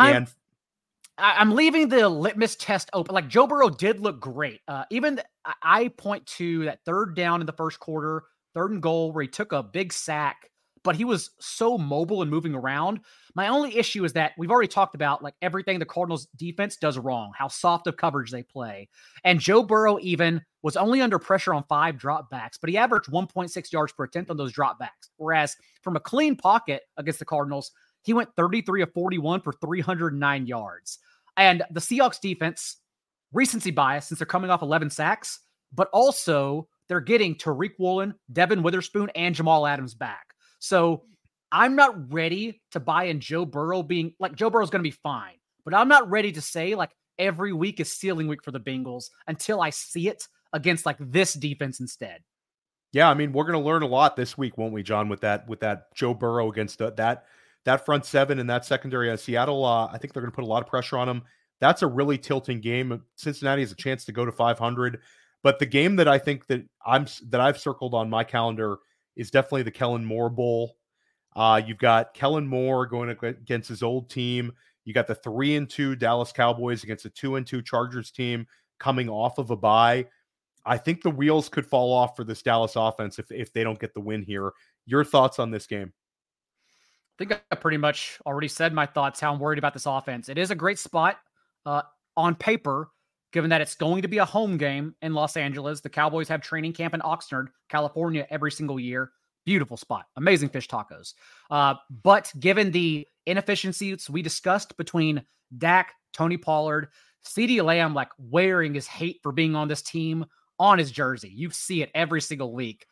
C: I'm leaving the litmus test open. Like, Joe Burrow did look great. I point to that third down in the first quarter, 3rd and goal, where he took a big sack, but he was so mobile and moving around. My only issue is that we've already talked about like everything the Cardinals defense does wrong, how soft of coverage they play. And Joe Burrow even was only under pressure on 5 dropbacks, but he averaged 1.6 yards per attempt on those dropbacks. Whereas from a clean pocket against the Cardinals, he went 33 of 41 for 309 yards. And the Seahawks defense, recency bias since they're coming off 11 sacks, but also they're getting Tariq Woolen, Devin Witherspoon, and Jamal Adams back. So I'm not ready to buy in Joe Burrow being like, Joe Burrow's going to be fine, but I'm not ready to say like every week is ceiling week for the Bengals until I see it against like this defense instead.
B: Yeah, I mean, we're going to learn a lot this week, won't we, John, with that Joe Burrow against that front seven and that secondary of Seattle. I think they're going to put a lot of pressure on them. That's a really tilting game. Cincinnati has a chance to go to 500, but the game that I think that I've circled on my calendar is definitely the Kellen Moore Bowl. You've got Kellen Moore going against his old team. You got the 3-2 Dallas Cowboys against a 2-2 Chargers team coming off of a bye. I think the wheels could fall off for this Dallas offense if they don't get the win here. Your thoughts on this game?
C: I think I pretty much already said my thoughts, how I'm worried about this offense. It is a great spot on paper, given that it's going to be a home game in Los Angeles. The Cowboys have training camp in Oxnard, California every single year. Beautiful spot. Amazing fish tacos. But given the inefficiencies we discussed between Dak, Tony Pollard, CeeDee Lamb, like wearing his hate for being on this team on his jersey. You see it every single week.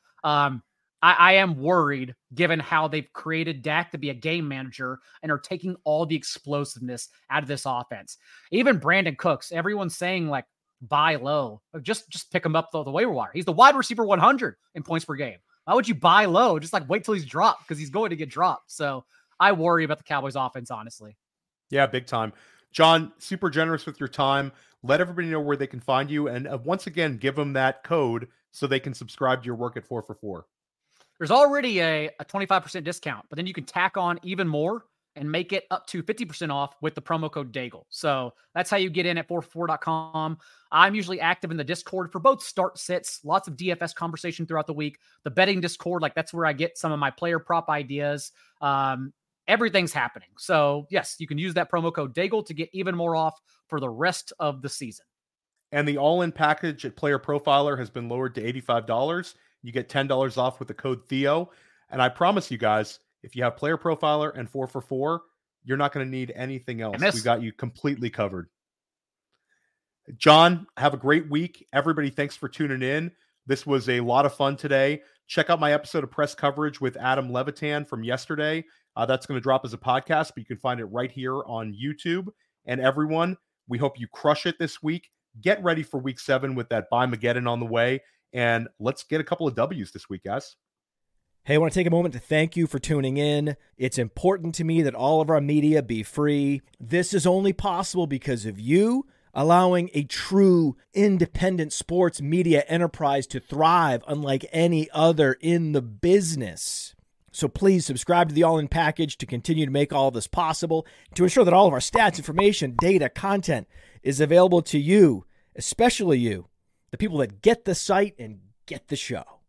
C: I am worried given how they've created Dak to be a game manager and are taking all the explosiveness out of this offense. Even Brandon Cooks, everyone's saying like buy low. Just pick him up the waiver wire. He's the wide receiver 100 in points per game. Why would you buy low? Just like wait till he's dropped, because he's going to get dropped. So I worry about the Cowboys offense, honestly.
B: Yeah, big time. John, super generous with your time. Let everybody know where they can find you. And once again, give them that code so they can subscribe to your work at 4for4.
C: There's already a 25% discount, but then you can tack on even more and make it up to 50% off with the promo code Daigle. So that's how you get in at 4for4.com. I'm usually active in the Discord for both start sits, lots of DFS conversation throughout the week. The betting Discord, like that's where I get some of my player prop ideas. Everything's happening. So yes, you can use that promo code Daigle to get even more off for the rest of the season.
B: And the all-in package at Player Profiler has been lowered to $85. You get $10 off with the code Theo. And I promise you guys, if you have Player Profiler and 4for4, you're not going to need anything else. We've got you completely covered. John, have a great week. Everybody, thanks for tuning in. This was a lot of fun today. Check out my episode of Press Coverage with Adam Levitan from yesterday. That's going to drop as a podcast, but you can find it right here on YouTube. And everyone, we hope you crush it this week. Get ready for week 7 with that Buy-Mageddon on the way. And let's get a couple of W's this week, guys.
D: Hey, I want to take a moment to thank you for tuning in. It's important to me that all of our media be free. This is only possible because of you allowing a true independent sports media enterprise to thrive unlike any other in the business. So please subscribe to the All-In Package to continue to make all of this possible, to ensure that all of our stats, information, data, content is available to you, especially you, the people that get the site and get the show.